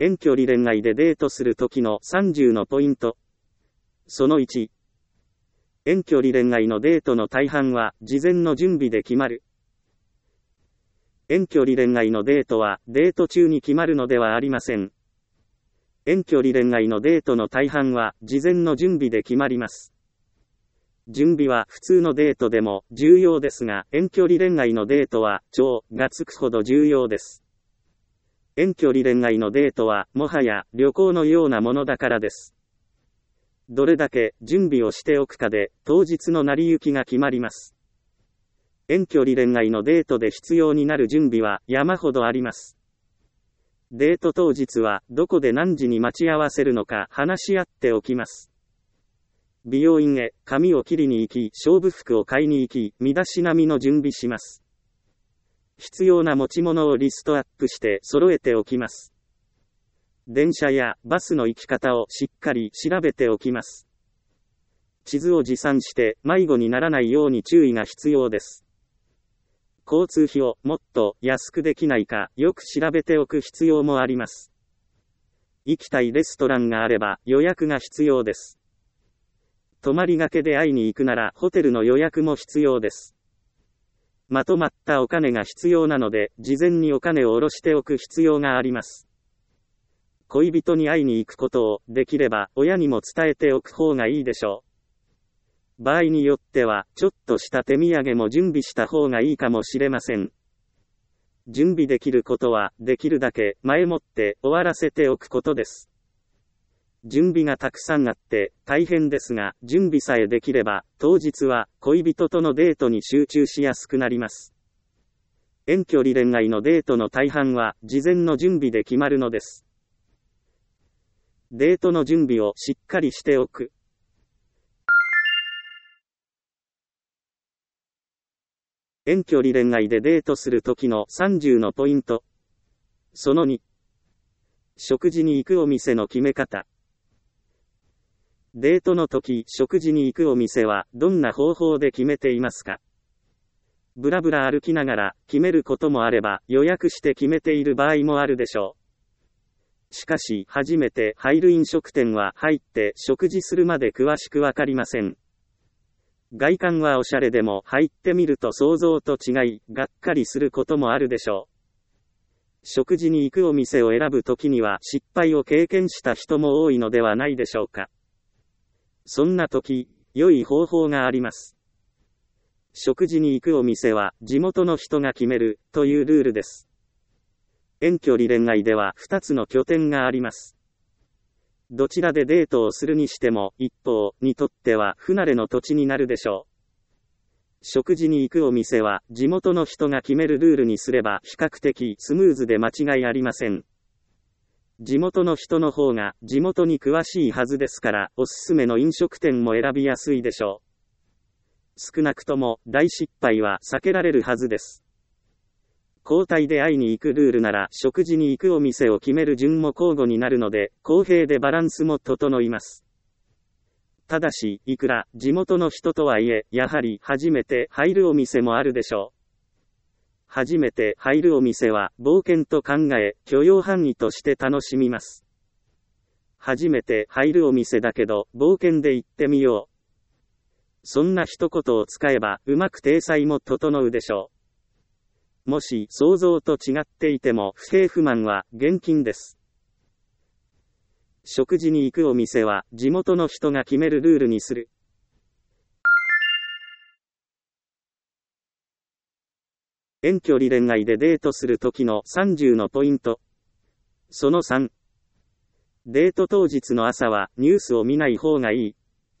遠距離恋愛でデートする時の30のポイント。その1。遠距離恋愛のデートの大半は事前の準備で決まる。遠距離恋愛のデートはデート中に決まるのではありません。遠距離恋愛のデートの大半は事前の準備で決まります。準備は普通のデートでも重要ですが、遠距離恋愛のデートは超がつくほど重要です。遠距離恋愛のデートはもはや旅行のようなものだからです。どれだけ準備をしておくかで当日の成り行きが決まります。遠距離恋愛のデートで必要になる準備は山ほどあります。デート当日はどこで何時に待ち合わせるのか話し合っておきます。美容院へ髪を切りに行き、勝負服を買いに行き、身だしなみの準備します。必要な持ち物をリストアップして揃えておきます。電車やバスの行き方をしっかり調べておきます。地図を持参して迷子にならないように注意が必要です。交通費をもっと安くできないかよく調べておく必要もあります。行きたいレストランがあれば予約が必要です。泊まりがけで会いに行くならホテルの予約も必要です。まとまったお金が必要なので、事前にお金を下ろしておく必要があります。恋人に会いに行くことを、できれば親にも伝えておく方がいいでしょう。場合によっては、ちょっとした手土産も準備した方がいいかもしれません。準備できることは、できるだけ前もって終わらせておくことです。準備がたくさんあって大変ですが、準備さえできれば、当日は恋人とのデートに集中しやすくなります。遠距離恋愛のデートの大半は、事前の準備で決まるのです。デートの準備をしっかりしておく。遠距離恋愛でデートする時の30のポイント。その2。食事に行くお店の決め方。デートの時、食事に行くお店はどんな方法で決めていますか？ぶらぶら歩きながら決めることもあれば、予約して決めている場合もあるでしょう。しかし、初めて入る飲食店は入って食事するまで詳しくわかりません。外観はおしゃれでも入ってみると想像と違い、がっかりすることもあるでしょう。食事に行くお店を選ぶときには失敗を経験した人も多いのではないでしょうか。そんな時、良い方法があります。食事に行くお店は地元の人が決めるというルールです。遠距離恋愛では2つの拠点があります。どちらでデートをするにしても一方にとっては不慣れの土地になるでしょう。食事に行くお店は地元の人が決めるルールにすれば比較的スムーズで間違いありません。地元の人の方が地元に詳しいはずですから、おすすめの飲食店も選びやすいでしょう。少なくとも大失敗は避けられるはずです。交代で会いに行くルールなら食事に行くお店を決める順も交互になるので、公平でバランスも整います。ただし、いくら地元の人とはいえ、やはり初めて入るお店もあるでしょう。初めて入るお店は冒険と考え、許容範囲として楽しみます。初めて入るお店だけど、冒険で行ってみよう。そんな一言を使えば、うまく体裁も整うでしょう。もし想像と違っていても不平不満は厳禁です。食事に行くお店は地元の人が決めるルールにする。遠距離恋愛でデートする時の30のポイント。その3。デート当日の朝はニュースを見ない方がいい。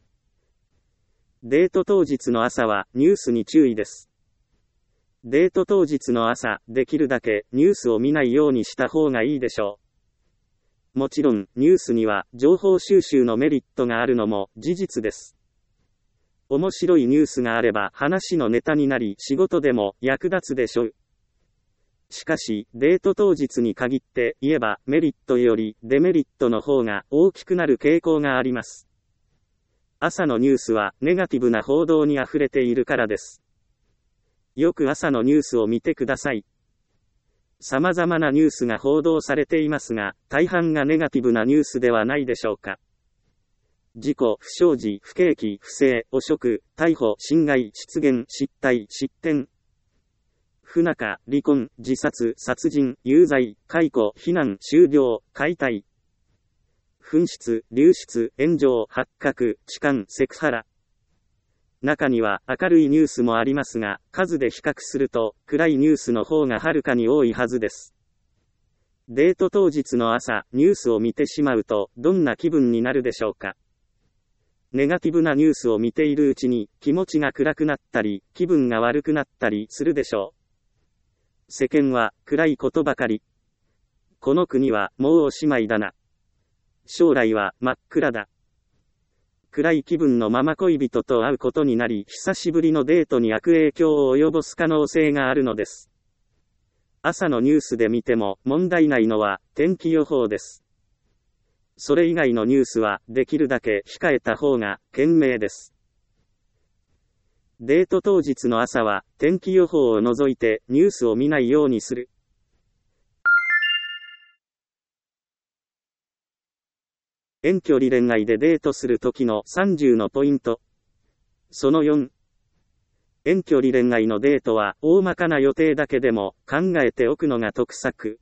デート当日の朝はニュースに注意です。デート当日の朝、できるだけニュースを見ないようにした方がいいでしょう。もちろん、ニュースには情報収集のメリットがあるのも事実です。面白いニュースがあれば話のネタになり仕事でも役立つでしょう。しかし、デート当日に限って言えばメリットよりデメリットの方が大きくなる傾向があります。朝のニュースはネガティブな報道に溢れているからです。よく朝のニュースを見てください。 様々なニュースが報道されていますが、大半がネガティブなニュースではないでしょうか。事故、不祥事、不景気、不正、汚職、逮捕、侵害、失言、失態、失点。不仲、離婚、自殺、殺人、有罪、解雇、非難、終了、解体。紛失、流出、炎上、発覚、痴漢、セクハラ。中には明るいニュースもありますが、数で比較すると暗いニュースの方がはるかに多いはずです。デート当日の朝、ニュースを見てしまうとどんな気分になるでしょうか。ネガティブなニュースを見ているうちに気持ちが暗くなったり、気分が悪くなったりするでしょう。世間は暗いことばかり。この国はもうおしまいだな。将来は真っ暗だ。暗い気分のまま恋人と会うことになり、久しぶりのデートに悪影響を及ぼす可能性があるのです。朝のニュースで見ても問題ないのは天気予報です。それ以外のニュースはできるだけ控えた方が賢明です。デート当日の朝は天気予報を除いてニュースを見ないようにする。遠距離恋愛でデートする時の30のポイント。その4。遠距離恋愛のデートは大まかな予定だけでも考えておくのが得策。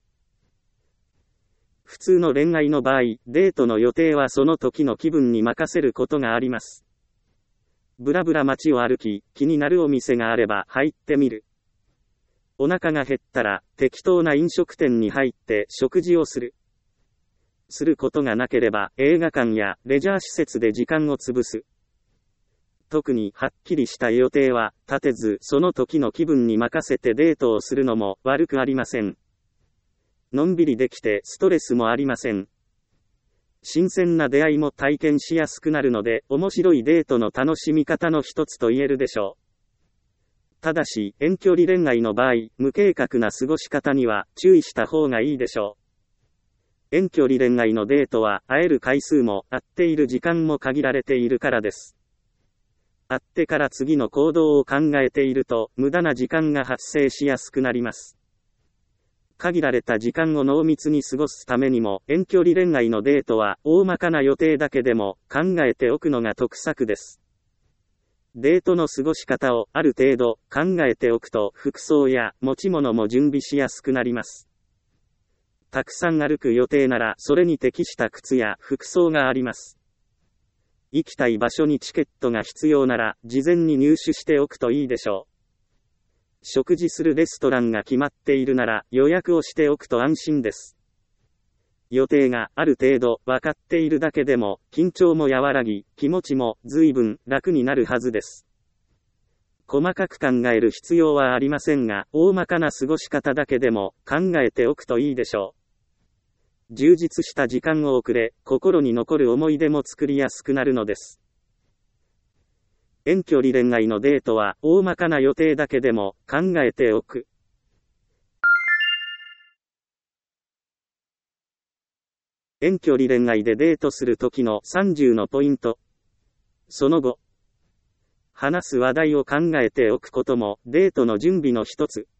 普通の恋愛の場合、デートの予定はその時の気分に任せることがあります。ぶらぶら街を歩き、気になるお店があれば入ってみる。お腹が減ったら適当な飲食店に入って食事をする。することがなければ映画館やレジャー施設で時間を潰す。特にはっきりした予定は立てず、その時の気分に任せてデートをするのも悪くありません。のんびりできてストレスもありません。新鮮な出会いも体験しやすくなるので、面白いデートの楽しみ方の一つと言えるでしょう。ただし、遠距離恋愛の場合、無計画な過ごし方には注意した方がいいでしょう。遠距離恋愛のデートは、会える回数も、会っている時間も限られているからです。会ってから次の行動を考えていると、無駄な時間が発生しやすくなります。限られた時間を濃密に過ごすためにも、遠距離恋愛のデートは、大まかな予定だけでも、考えておくのが得策です。デートの過ごし方を、ある程度、考えておくと、服装や持ち物も準備しやすくなります。たくさん歩く予定なら、それに適した靴や服装があります。行きたい場所にチケットが必要なら、事前に入手しておくといいでしょう。食事するレストランが決まっているなら、予約をしておくと安心です。予定がある程度分かっているだけでも、緊張も和らぎ、気持ちも随分楽になるはずです。細かく考える必要はありませんが、大まかな過ごし方だけでも考えておくといいでしょう。充実した時間を送れ、心に残る思い出も作りやすくなるのです。遠距離恋愛のデートは、大まかな予定だけでも考えておく。遠距離恋愛でデートする時の30のポイント。その後、話す話題を考えておくこともデートの準備の一つ。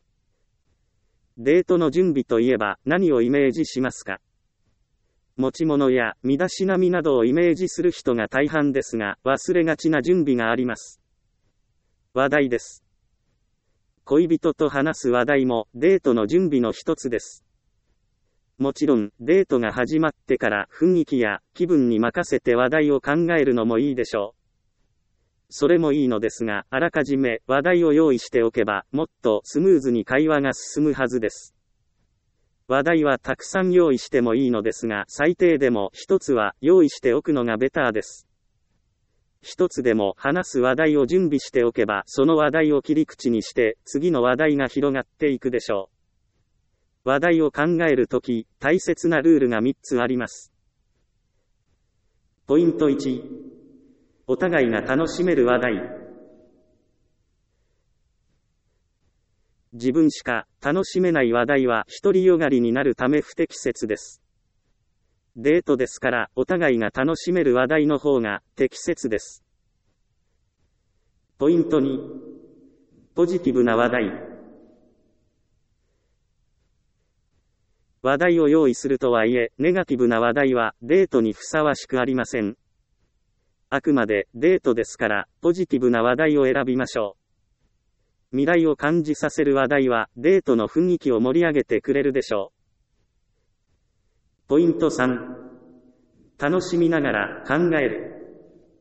デートの準備といえば何をイメージしますか？持ち物や身だしなみなどをイメージする人が大半ですが、忘れがちな準備があります。話題です。恋人と話す話題もデートの準備の一つです。もちろん、デートが始まってから雰囲気や気分に任せて話題を考えるのもいいでしょう。それもいいのですが、あらかじめ話題を用意しておけば、もっとスムーズに会話が進むはずです。話題はたくさん用意してもいいのですが、最低でも一つは用意しておくのがベターです。一つでも話す話題を準備しておけば、その話題を切り口にして、次の話題が広がっていくでしょう。話題を考えるとき、大切なルールが3つあります。ポイント1、お互いが楽しめる話題。自分しか楽しめない話題は独りよがりになるため不適切です。デートですから、お互いが楽しめる話題の方が適切です。ポイント2、ポジティブな話題。 話題を用意するとはいえ、ネガティブな話題はデートにふさわしくありません。あくまでデートですから、ポジティブな話題を選びましょう。未来を感じさせる話題は、デートの雰囲気を盛り上げてくれるでしょう。ポイント3。楽しみながら考える。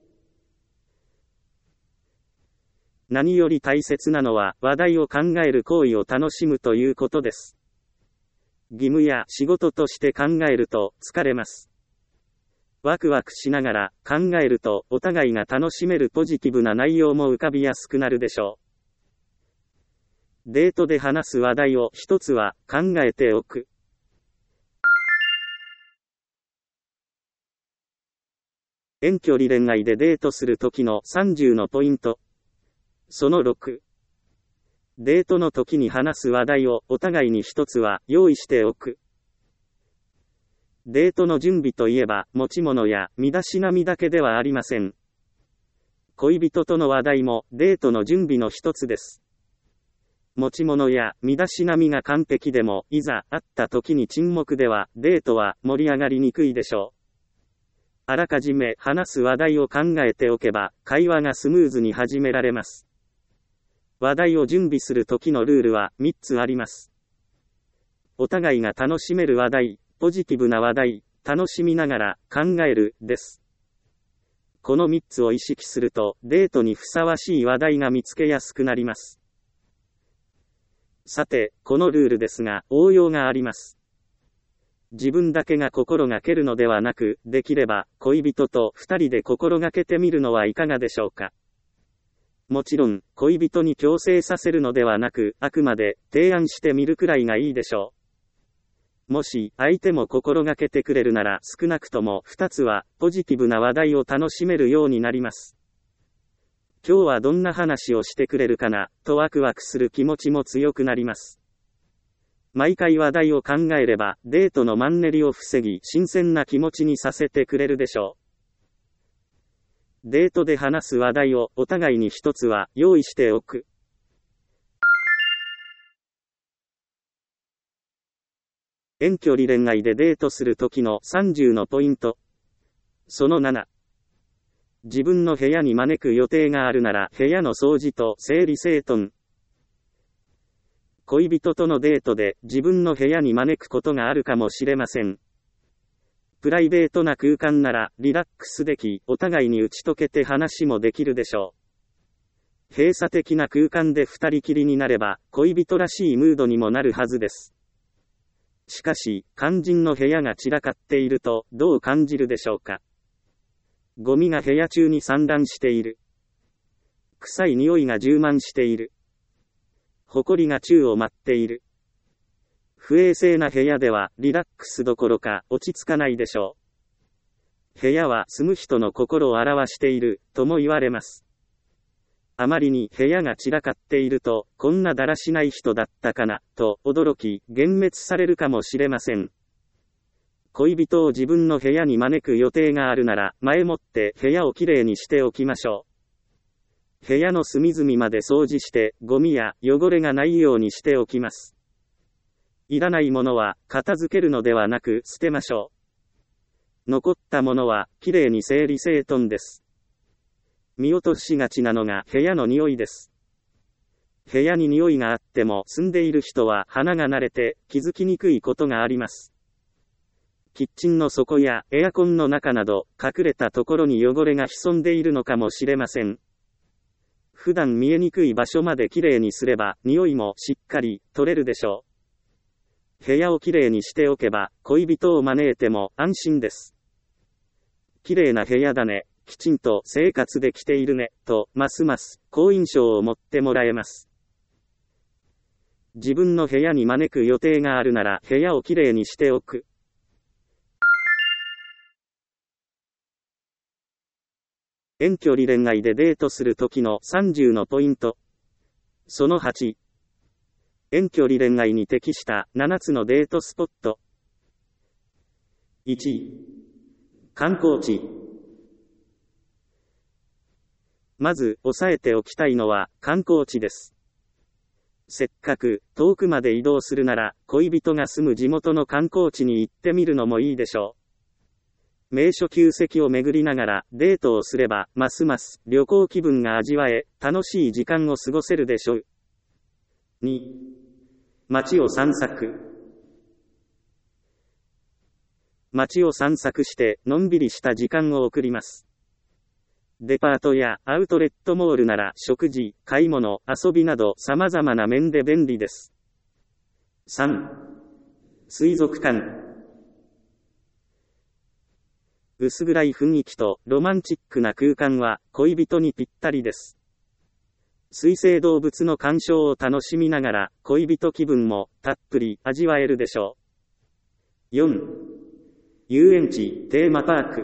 何より大切なのは、話題を考える行為を楽しむということです。義務や仕事として考えると疲れます。ワクワクしながら考えるとお互いが楽しめるポジティブな内容も浮かびやすくなるでしょう。デートで話す話題を一つは考えておく。遠距離恋愛でデートするときの30のポイント。その6。デートの時に話す話題をお互いに一つは用意しておく。デートの準備といえば持ち物や身だしなみだけではありません。恋人との話題もデートの準備の一つです。持ち物や身だしなみが完璧でもいざ会った時に沈黙ではデートは盛り上がりにくいでしょう。あらかじめ話す話題を考えておけば会話がスムーズに始められます。話題を準備する時のルールは3つあります。お互いが楽しめる話題、ポジティブな話題、楽しみながら考えるです。この3つを意識するとデートにふさわしい話題が見つけやすくなります。さて、このルールですが応用があります。自分だけが心がけるのではなく、できれば恋人と2人で心がけてみるのはいかがでしょうか。もちろん、恋人に強制させるのではなく、あくまで提案してみるくらいがいいでしょう。もし、相手も心がけてくれるなら、少なくとも2つは、ポジティブな話題を楽しめるようになります。今日はどんな話をしてくれるかな、とワクワクする気持ちも強くなります。毎回話題を考えれば、デートのマンネリを防ぎ、新鮮な気持ちにさせてくれるでしょう。デートで話す話題をお互いに一つは用意しておく。遠距離恋愛でデートする時の30のポイント。その7。自分の部屋に招く予定があるなら部屋の掃除と整理整頓。恋人とのデートで自分の部屋に招くことがあるかもしれません。プライベートな空間ならリラックスでき、お互いに打ち解けて話もできるでしょう。閉鎖的な空間で二人きりになれば、恋人らしいムードにもなるはずです。しかし、肝心の部屋が散らかっていると、どう感じるでしょうか。ゴミが部屋中に散乱している。臭い匂いが充満している。埃が宙を舞っている。不衛生な部屋ではリラックスどころか落ち着かないでしょう。部屋は住む人の心を表しているとも言われます。あまりに部屋が散らかっていると、こんなだらしない人だったかなと驚き幻滅されるかもしれません。恋人を自分の部屋に招く予定があるなら前もって部屋をきれいにしておきましょう。部屋の隅々まで掃除してゴミや汚れがないようにしておきます。いらないものは片付けるのではなく捨てましょう。残ったものはきれいに整理整頓です。見落としがちなのが部屋の匂いです。部屋に匂いがあっても住んでいる人は鼻が慣れて気づきにくいことがあります。キッチンの底やエアコンの中など隠れたところに汚れが潜んでいるのかもしれません。普段見えにくい場所まできれいにすれば匂いもしっかり取れるでしょう。部屋をきれいにしておけば、恋人を招いても安心です。きれいな部屋だね、きちんと生活できているね、と、ますます好印象を持ってもらえます。自分の部屋に招く予定があるなら部屋をきれいにしておく。遠距離恋愛でデートする時の30のポイント。その8。遠距離恋愛に適した7つのデートスポット。1、観光地。まず押さえておきたいのは観光地です。 せっかく遠くまで移動するなら、恋人が住む地元の観光地に行ってみるのもいいでしょう。名所旧跡を巡りながらデートをすれば、ますます旅行気分が味わえ、楽しい時間を過ごせるでしょう。2、街を散策。街を散策して、のんびりした時間を送ります。デパートやアウトレットモールなら食事、買い物、遊びなど様々な面で便利です。3、水族館。薄暗い雰囲気とロマンチックな空間は恋人にぴったりです。水生動物の鑑賞を楽しみながら恋人気分もたっぷり味わえるでしょう。4、遊園地、テーマパーク。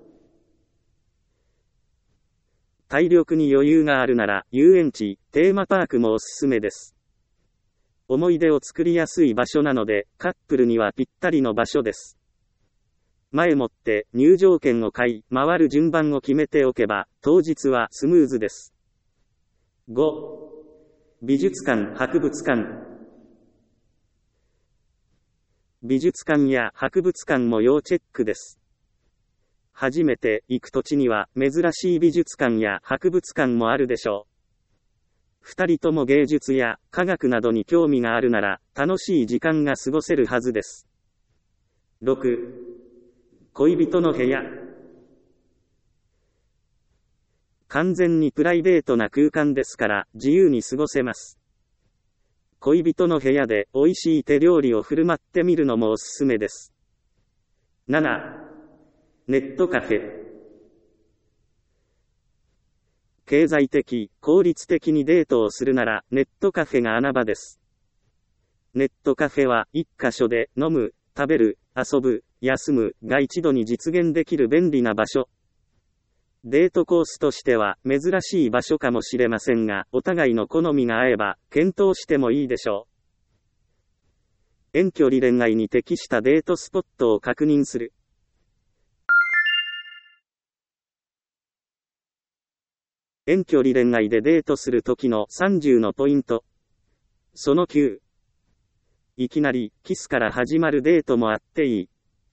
体力に余裕があるなら遊園地、テーマパークもおすすめです。思い出を作りやすい場所なので、カップルにはぴったりの場所です。前もって入場券を買い、回る順番を決めておけば、当日はスムーズです。5、美術館、博物館。美術館や博物館も要チェックです。初めて行く土地には珍しい美術館や博物館もあるでしょう。二人とも芸術や科学などに興味があるなら楽しい時間が過ごせるはずです。6、恋人の部屋。完全にプライベートな空間ですから自由に過ごせます。恋人の部屋で美味しい手料理を振る舞ってみるのもおすすめです。7、ネットカフェ。経済的、効率的にデートをするならネットカフェが穴場です。ネットカフェは一箇所で飲む、食べる、遊ぶ、休むが一度に実現できる便利な場所。デートコースとしては珍しい場所かもしれませんが、お互いの好みが合えば検討してもいいでしょう。遠距離恋愛に適したデートスポットを確認する。遠距離恋愛でデートするときの30のポイント。その9。いきなりキスから始まるデートもあっていい。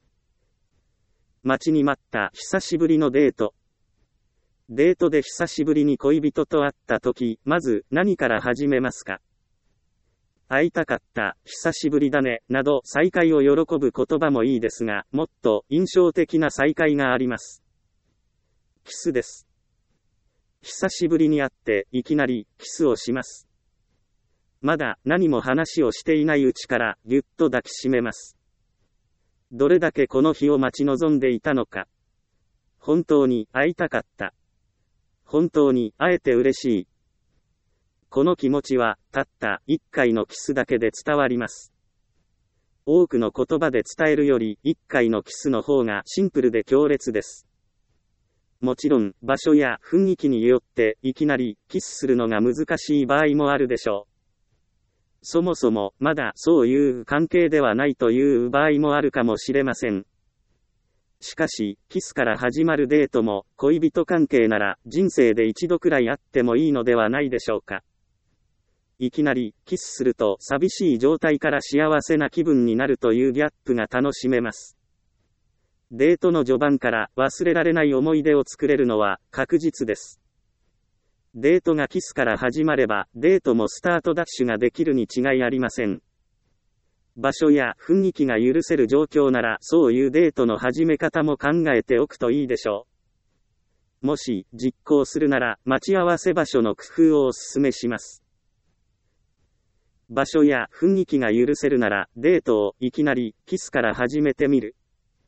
待ちに待った久しぶりのデート。デートで久しぶりに恋人と会ったとき、まず何から始めますか？会いたかった、久しぶりだね、など再会を喜ぶ言葉もいいですが、もっと印象的な再会があります。キスです。久しぶりに会っていきなりキスをします。まだ何も話をしていないうちからぎゅっと抱きしめます。どれだけこの日を待ち望んでいたのか。本当に会いたかった。本当に会えて嬉しい。この気持ちはたった一回のキスだけで伝わります。多くの言葉で伝えるより一回のキスの方がシンプルで強烈です。もちろん場所や雰囲気によっていきなりキスするのが難しい場合もあるでしょう。そもそもまだそういう関係ではないという場合もあるかもしれません。しかし、キスから始まるデートも恋人関係なら人生で一度くらいあってもいいのではないでしょうか。いきなりキスすると寂しい状態から幸せな気分になるというギャップが楽しめます。デートの序盤から忘れられない思い出を作れるのは確実です。デートがキスから始まれば、デートもスタートダッシュができるに違いありません。場所や雰囲気が許せる状況なら、そういうデートの始め方も考えておくといいでしょう。もし実行するなら、待ち合わせ場所の工夫をお勧めします。場所や雰囲気が許せるなら、デートをいきなりキスから始めてみる。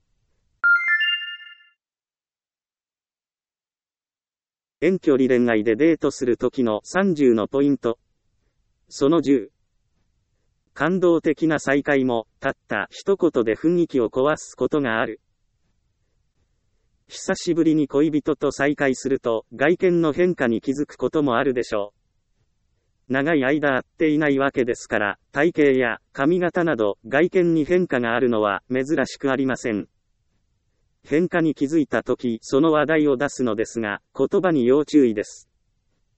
遠距離恋愛でデートするときの30のポイント。その10。感動的な再会も、たった一言で雰囲気を壊すことがある。久しぶりに恋人と再会すると、外見の変化に気づくこともあるでしょう。長い間会っていないわけですから、体型や髪型など外見に変化があるのは珍しくありません。変化に気づいたとき、その話題を出すのですが、言葉に要注意です。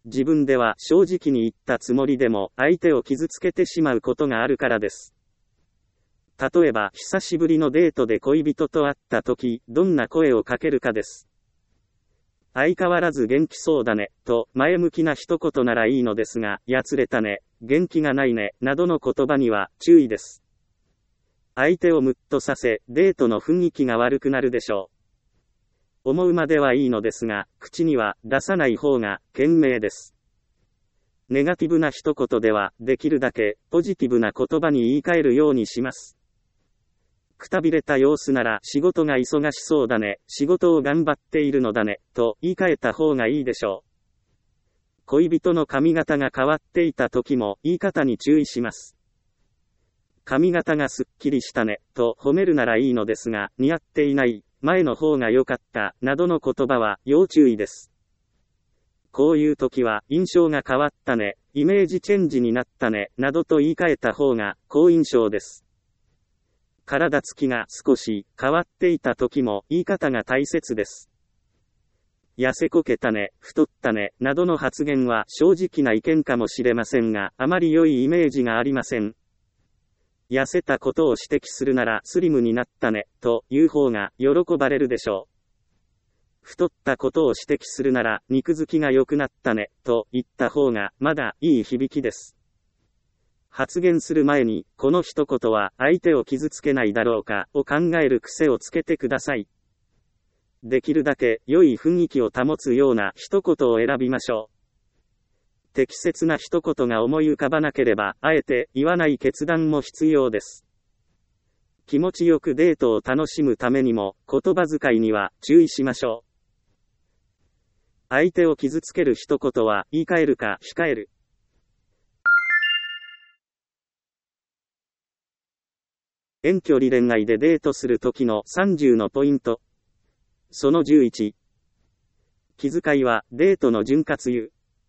自分では正直に言ったつもりでも相手を傷つけてしまうことがあるからです。例えば、久しぶりのデートで恋人と会った時、どんな声をかけるかです。相変わらず元気そうだね、と前向きな一言ならいいのですが、やつれたね、元気がないね、などの言葉には注意です。相手をムッとさせ、デートの雰囲気が悪くなるでしょう。思うまではいいのですが、口には出さない方が賢明です。ネガティブな一言では、できるだけポジティブな言葉に言い換えるようにします。くたびれた様子なら、仕事が忙しそうだね、仕事を頑張っているのだね、と言い換えた方がいいでしょう。恋人の髪型が変わっていた時も言い方に注意します。髪型がすっきりしたね、と褒めるならいいのですが、似合っていない、前の方が良かった、などの言葉は要注意です。こういう時は、印象が変わったね、イメージチェンジになったね、などと言い換えた方が好印象です。体つきが少し変わっていた時も言い方が大切です。痩せこけたね、太ったね、などの発言は正直な意見かもしれませんが、あまり良いイメージがありません。痩せたことを指摘するならスリムになったね、という方が喜ばれるでしょう。太ったことを指摘するなら肉付きが良くなったね、と言った方がまだいい響きです。発言する前に、この一言は相手を傷つけないだろうかを考える癖をつけてください。できるだけ良い雰囲気を保つような一言を選びましょう。適切な一言が思い浮かばなければ、あえて言わない決断も必要です。気持ちよくデートを楽しむためにも、言葉遣いには注意しましょう。相手を傷つける一言は言い換えるか控える。遠距離恋愛でデートする時の30のポイント。その11。気遣いはデートの潤滑油。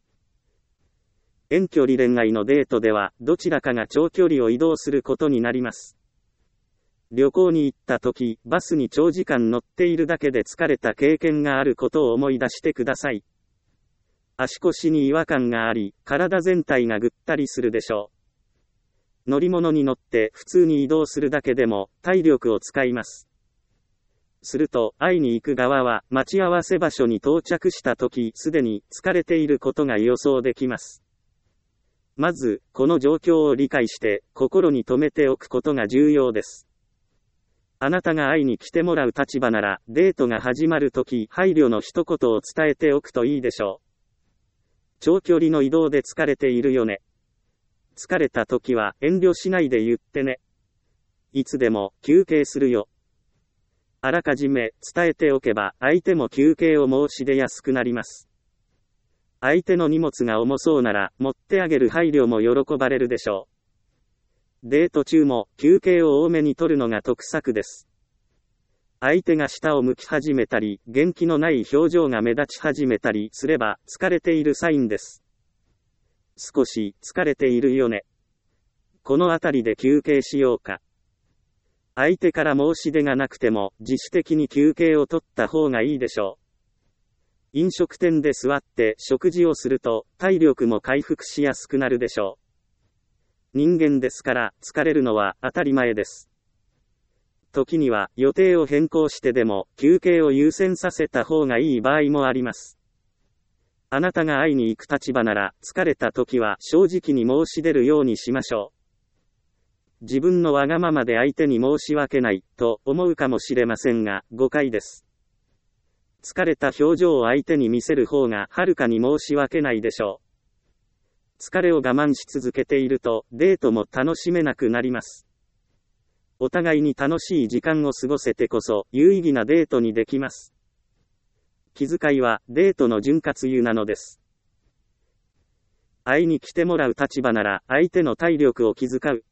遠距離恋愛のデートではどちらかが長距離を移動することになります。旅行に行った時、バスに長時間乗っているだけで疲れた経験があることを思い出してください。足腰に違和感があり、体全体がぐったりするでしょう。乗り物に乗って普通に移動するだけでも体力を使います。すると、会いに行く側は待ち合わせ場所に到着した時、すでに疲れていることが予想できます。まず、この状況を理解して心に留めておくことが重要です。あなたが会いに来てもらう立場なら、デートが始まるとき、配慮の一言を伝えておくといいでしょう。長距離の移動で疲れているよね。疲れたときは遠慮しないで言ってね。いつでも休憩するよ。あらかじめ伝えておけば相手も休憩を申し出やすくなります。相手の荷物が重そうなら持ってあげる配慮も喜ばれるでしょう。デート中も休憩を多めに取るのが得策です。相手が下を向き始めたり、元気のない表情が目立ち始めたりすれば疲れているサインです。少し疲れているよね。このあたりで休憩しようか。相手から申し出がなくても自主的に休憩を取った方がいいでしょう。飲食店で座って食事をすると体力も回復しやすくなるでしょう。人間ですから疲れるのは当たり前です。時には予定を変更してでも休憩を優先させた方がいい場合もあります。あなたが会いに行く立場なら疲れた時は正直に申し出るようにしましょう。自分のわがままで相手に申し訳ないと思うかもしれませんが誤解です。疲れた表情を相手に見せる方がはるかに申し訳ないでしょう。疲れを我慢し続けているとデートも楽しめなくなります。お互いに楽しい時間を過ごせてこそ有意義なデートにできます。気遣いはデートの潤滑油なのです。会いに来てもらう立場なら相手の体力を気遣う。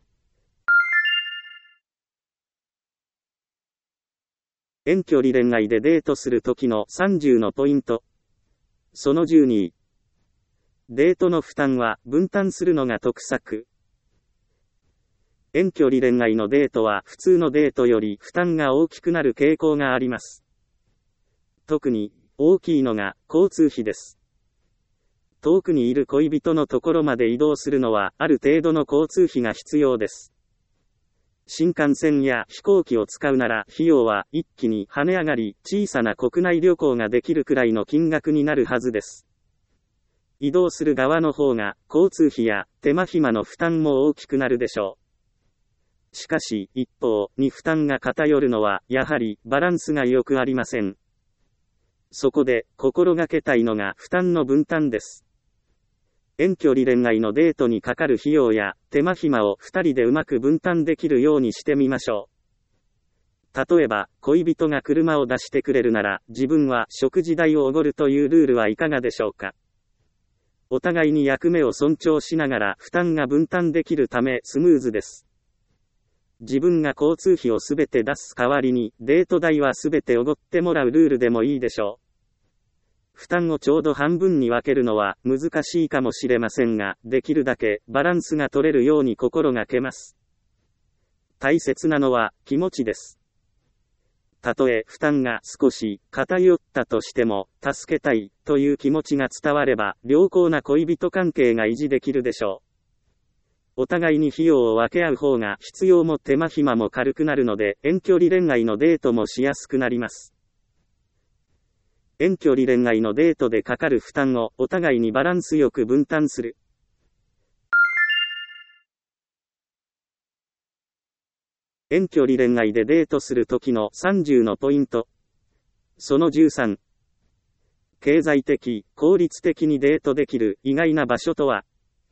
遠距離恋愛でデートする時の30のポイント。その12。デートの負担は分担するのが得策。遠距離恋愛のデートは普通のデートより負担が大きくなる傾向があります。特に大きいのが交通費です。 遠くにいる恋人のところまで移動するのは、ある程度の交通費が必要です。新幹線や飛行機を使うなら、費用は一気に跳ね上がり、小さな国内旅行ができるくらいの金額になるはずです。移動する側の方が、交通費や手間暇の負担も大きくなるでしょう。しかし、一方に負担が偏るのは、やはりバランスが良くありません。そこで、心がけたいのが負担の分担です。遠距離恋愛のデートにかかる費用や手間暇を2人でうまく分担できるようにしてみましょう。例えば、恋人が車を出してくれるなら、自分は食事代をおごるというルールはいかがでしょうか。お互いに役目を尊重しながら負担が分担できるためスムーズです。自分が交通費をすべて出す代わりに、デート代はすべておごってもらうルールでもいいでしょう。負担をちょうど半分に分けるのは難しいかもしれませんが、できるだけバランスが取れるように心がけます。大切なのは気持ちです。たとえ負担が少し偏ったとしても、助けたいという気持ちが伝われば、良好な恋人関係が維持できるでしょう。お互いに費用を分け合う方が必要も手間暇も軽くなるので、遠距離恋愛のデートもしやすくなります。遠距離恋愛のデートでかかる負担をお互いにバランスよく分担する。遠距離恋愛でデートするときの30のポイント。その13。経済的、効率的にデートできる意外な場所とは。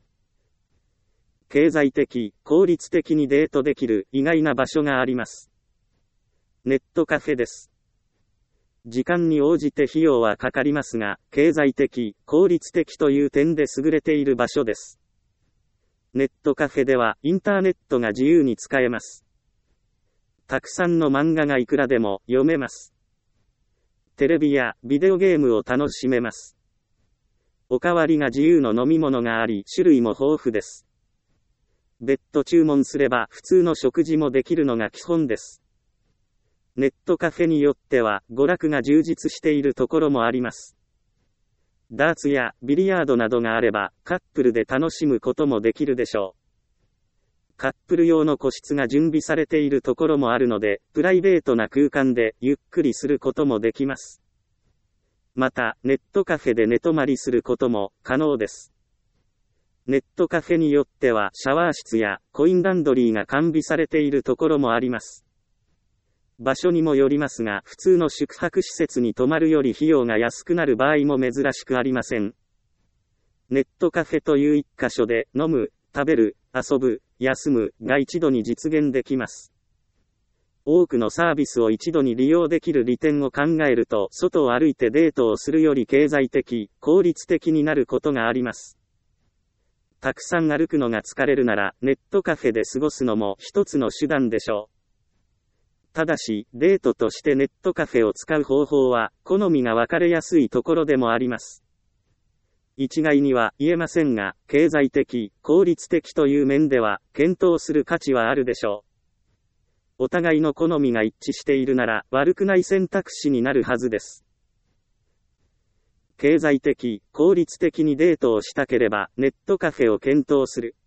経済的、効率的にデートできる意外な場所があります。ネットカフェです。時間に応じて費用はかかりますが、経済的、効率的という点で優れている場所です。ネットカフェではインターネットが自由に使えます。たくさんの漫画がいくらでも読めます。テレビやビデオゲームを楽しめます。おかわりが自由の飲み物があり、種類も豊富です。別途注文すれば普通の食事もできるのが基本です。ネットカフェによっては娯楽が充実しているところもあります。ダーツやビリヤードなどがあればカップルで楽しむこともできるでしょう。カップル用の個室が準備されているところもあるので、プライベートな空間でゆっくりすることもできます。また、ネットカフェで寝泊まりすることも可能です。ネットカフェによってはシャワー室やコインランドリーが完備されているところもあります。場所にもよりますが、普通の宿泊施設に泊まるより費用が安くなる場合も珍しくありません。ネットカフェという一箇所で飲む、食べる、遊ぶ、休むが一度に実現できます。多くのサービスを一度に利用できる利点を考えると、外を歩いてデートをするより経済的、効率的になることがあります。たくさん歩くのが疲れるなら、ネットカフェで過ごすのも一つの手段でしょう。ただし、デートとしてネットカフェを使う方法は、好みが分かれやすいところでもあります。一概には言えませんが、経済的、効率的という面では、検討する価値はあるでしょう。お互いの好みが一致しているなら、悪くない選択肢になるはずです。経済的、効率的にデートをしたければ、ネットカフェを検討する。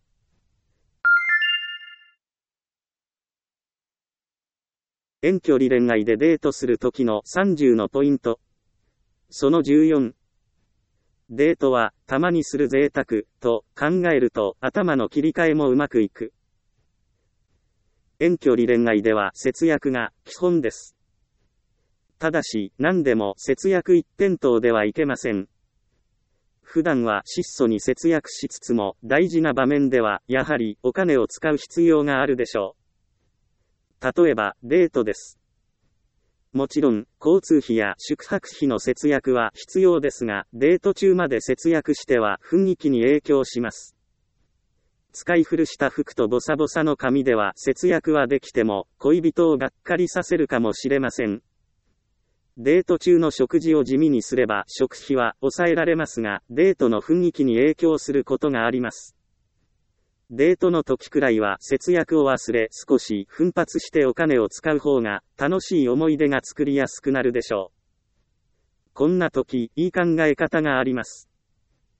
遠距離恋愛でデートするときの30のポイント。その14。デートは、たまにする贅沢、と考えると、頭の切り替えもうまくいく。遠距離恋愛では節約が基本です。ただし、何でも節約一辺倒ではいけません。普段は質素に節約しつつも、大事な場面では、やはりお金を使う必要があるでしょう。例えば、デートです。もちろん、交通費や宿泊費の節約は必要ですが、デート中まで節約しては雰囲気に影響します。使い古した服とボサボサの髪では節約はできても、恋人をがっかりさせるかもしれません。デート中の食事を地味にすれば食費は抑えられますが、デートの雰囲気に影響することがあります。デートの時くらいは節約を忘れ少し奮発してお金を使う方が楽しい思い出が作りやすくなるでしょう。こんな時、いい考え方があります。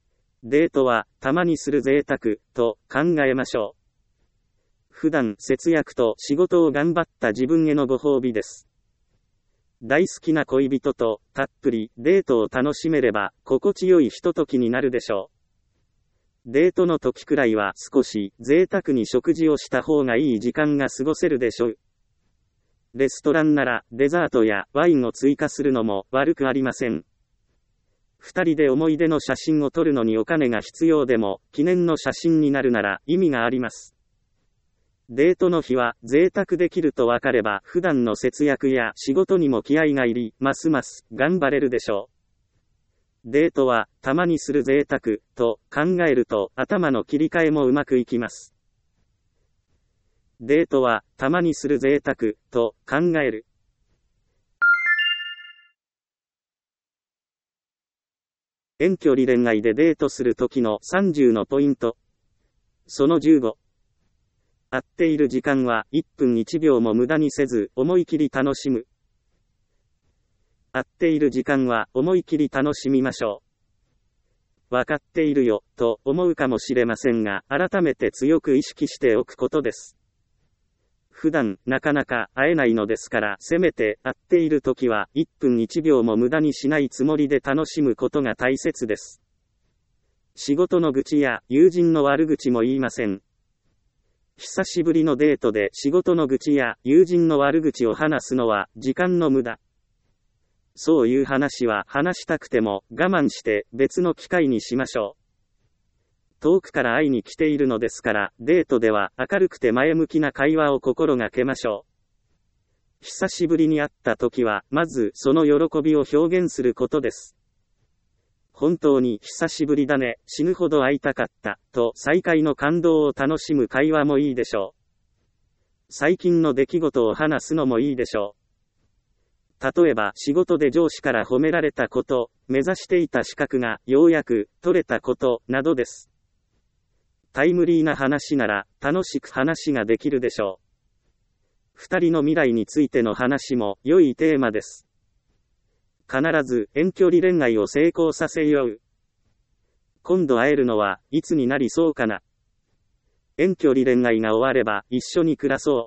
デートは、たまにする贅沢、と考えましょう。普段節約と仕事を頑張った自分へのご褒美です。大好きな恋人と、たっぷり、デートを楽しめれば、心地よいひとときになるでしょう。デートの時くらいは少し、贅沢に食事をした方がいい時間が過ごせるでしょう。レストランなら、デザートやワインを追加するのも悪くありません。二人で思い出の写真を撮るのにお金が必要でも、記念の写真になるなら意味があります。デートの日は贅沢できると分かれば普段の節約や仕事にも気合が入り、ますます頑張れるでしょう。デートはたまにする贅沢と考えると頭の切り替えもうまくいきます。デートはたまにする贅沢と考える。遠距離恋愛でデートする時の30のポイント。その15。会っている時間は1分1秒も無駄にせず思い切り楽しむ。会っている時間は思い切り楽しみましょう。わかっているよ、と思うかもしれませんが、改めて強く意識しておくことです。普段なかなか会えないのですから、せめて会っている時は1分1秒も無駄にしないつもりで楽しむことが大切です。仕事の愚痴や友人の悪口も言いません。久しぶりのデートで仕事の愚痴や友人の悪口を話すのは時間の無駄。そういう話は話したくても我慢して別の機会にしましょう。遠くから会いに来ているのですから、デートでは明るくて前向きな会話を心がけましょう。久しぶりに会った時は、まずその喜びを表現することです。本当に久しぶりだね、死ぬほど会いたかった、と再会の感動を楽しむ会話もいいでしょう。最近の出来事を話すのもいいでしょう。例えば仕事で上司から褒められたこと、目指していた資格がようやく取れたこと、などです。タイムリーな話なら楽しく話ができるでしょう。二人の未来についての話も良いテーマです。必ず遠距離恋愛を成功させよう。今度会えるのはいつになりそうかな。遠距離恋愛が終われば一緒に暮らそう。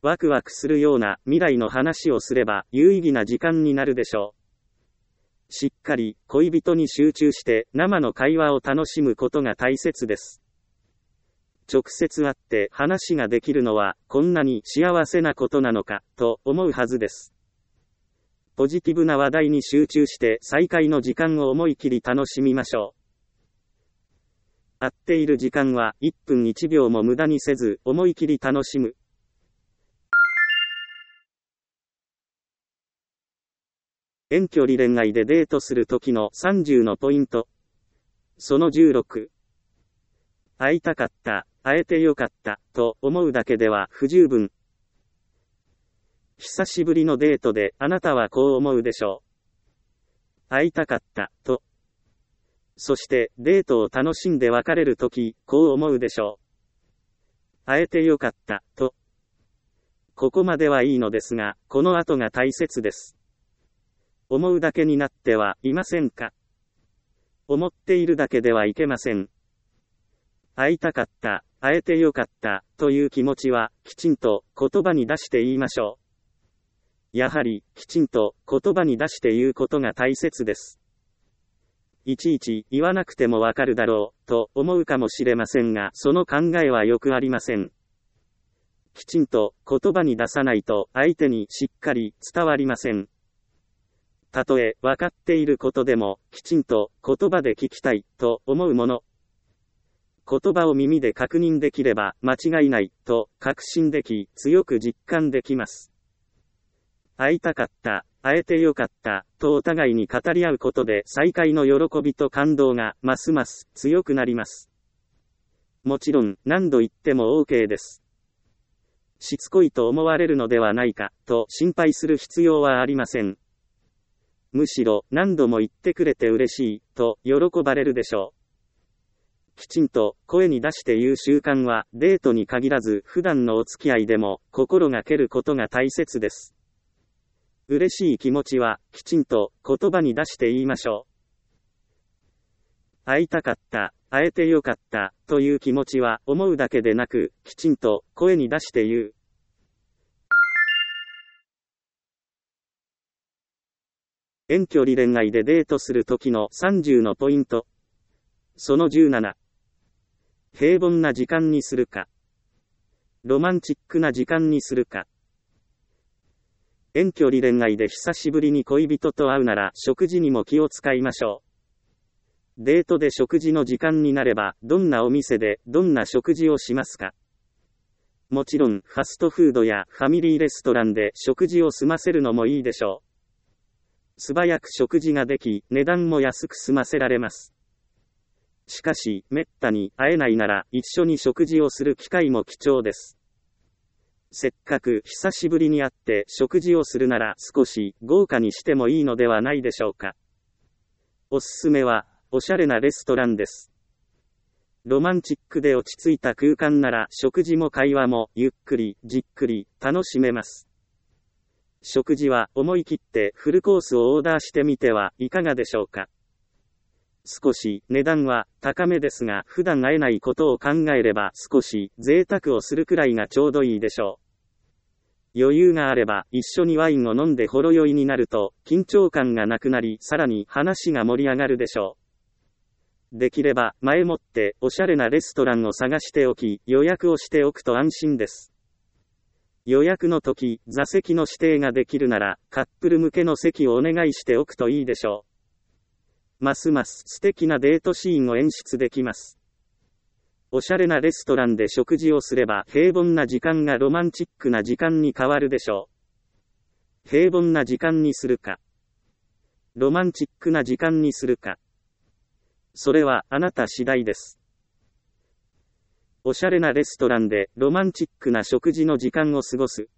ワクワクするような未来の話をすれば有意義な時間になるでしょう。しっかり恋人に集中して生の会話を楽しむことが大切です。直接会って話ができるのはこんなに幸せなことなのかと思うはずです。ポジティブな話題に集中して再会の時間を思い切り楽しみましょう。会っている時間は1分1秒も無駄にせず思い切り楽しむ。遠距離恋愛でデートする時の30のポイント。その16。会いたかった、会えてよかった、と思うだけでは不十分。久しぶりのデートであなたはこう思うでしょう。会いたかった、と。そしてデートを楽しんで別れるとき、こう思うでしょう。会えてよかった、と。ここまではいいのですが、この後が大切です。思うだけになってはいませんか？思っているだけではいけません。会いたかった、会えてよかった、という気持ちは、きちんと言葉に出して言いましょう。やはり、きちんと言葉に出して言うことが大切です。いちいち言わなくてもわかるだろう、と思うかもしれませんが、その考えはよくありません。きちんと言葉に出さないと、相手にしっかり伝わりません。たとえ分かっていることでも、きちんと言葉で聞きたいと思うもの。言葉を耳で確認できれば間違いないと確信でき、強く実感できます。会いたかった、会えてよかった、とお互いに語り合うことで再会の喜びと感動がますます強くなります。もちろん何度言っても OK です。しつこいと思われるのではないかと心配する必要はありません。むしろ何度も言ってくれて嬉しいと喜ばれるでしょう。きちんと声に出して言う習慣はデートに限らず普段のお付き合いでも心がけることが大切です。嬉しい気持ちはきちんと言葉に出して言いましょう。 会いたかった、会えてよかった、という気持ちは思うだけでなく、きちんと声に出して言う。遠距離恋愛でデートする時の30のポイント。その17。平凡な時間にするか。ロマンチックな時間にするか。遠距離恋愛で久しぶりに恋人と会うなら食事にも気を使いましょう。デートで食事の時間になればどんなお店でどんな食事をしますか。もちろんファストフードやファミリーレストランで食事を済ませるのもいいでしょう。素早く食事ができ、値段も安く済ませられます。しかし、めったに会えないなら一緒に食事をする機会も貴重です。せっかく久しぶりに会って食事をするなら少し豪華にしてもいいのではないでしょうか。おすすめは、おしゃれなレストランです。ロマンチックで落ち着いた空間なら食事も会話もゆっくりじっくり楽しめます。食事は思い切ってフルコースをオーダーしてみてはいかがでしょうか。少し値段は高めですが普段会えないことを考えれば少し贅沢をするくらいがちょうどいいでしょう。余裕があれば一緒にワインを飲んでほろ酔いになると緊張感がなくなりさらに話が盛り上がるでしょう。できれば前もっておしゃれなレストランを探しておき予約をしておくと安心です。予約の時、座席の指定ができるなら、カップル向けの席をお願いしておくといいでしょう。ますます素敵なデートシーンを演出できます。おしゃれなレストランで食事をすれば、平凡な時間がロマンチックな時間に変わるでしょう。平凡な時間にするか、ロマンチックな時間にするか。それはあなた次第です。おしゃれなレストランでロマンチックな食事の時間を過ごす。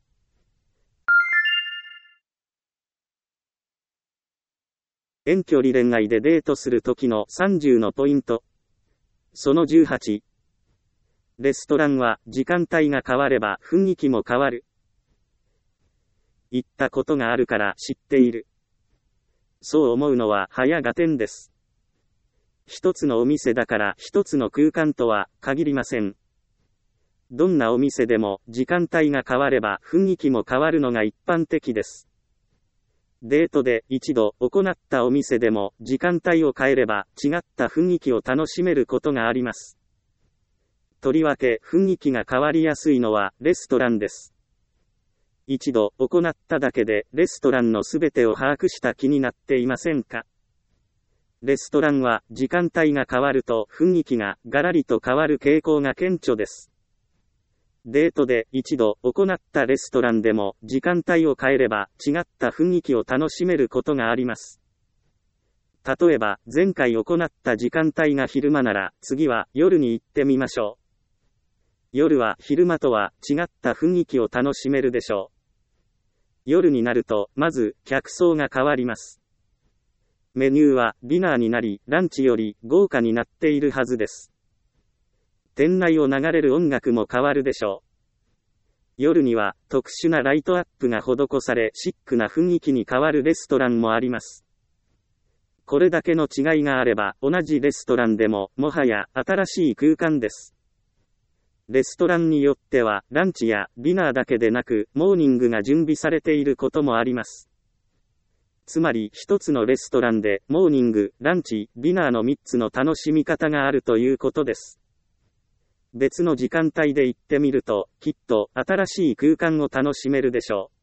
遠距離恋愛でデートする時の30のポイント。その18。レストランは時間帯が変われば雰囲気も変わる。行ったことがあるから知っている。そう思うのは早合点です。一つのお店だから一つの空間とは限りません。どんなお店でも時間帯が変われば雰囲気も変わるのが一般的です。デートで一度行ったお店でも時間帯を変えれば違った雰囲気を楽しめることがあります。とりわけ雰囲気が変わりやすいのはレストランです。一度行っただけでレストランのすべてを把握した気になっていませんか？レストランは時間帯が変わると雰囲気がガラリと変わる傾向が顕著です。デートで一度行ったレストランでも時間帯を変えれば違った雰囲気を楽しめることがあります。例えば前回行った時間帯が昼間なら次は夜に行ってみましょう。夜は昼間とは違った雰囲気を楽しめるでしょう。夜になるとまず客層が変わります。メニューはディナーになりランチより豪華になっているはずです。店内を流れる音楽も変わるでしょう。夜には特殊なライトアップが施されシックな雰囲気に変わるレストランもあります。これだけの違いがあれば同じレストランでももはや新しい空間です。レストランによってはランチやディナーだけでなくモーニングが準備されていることもあります。つまり一つのレストランでモーニング、ランチ、ディナーの3つの楽しみ方があるということです。別の時間帯で行ってみるときっと新しい空間を楽しめるでしょう。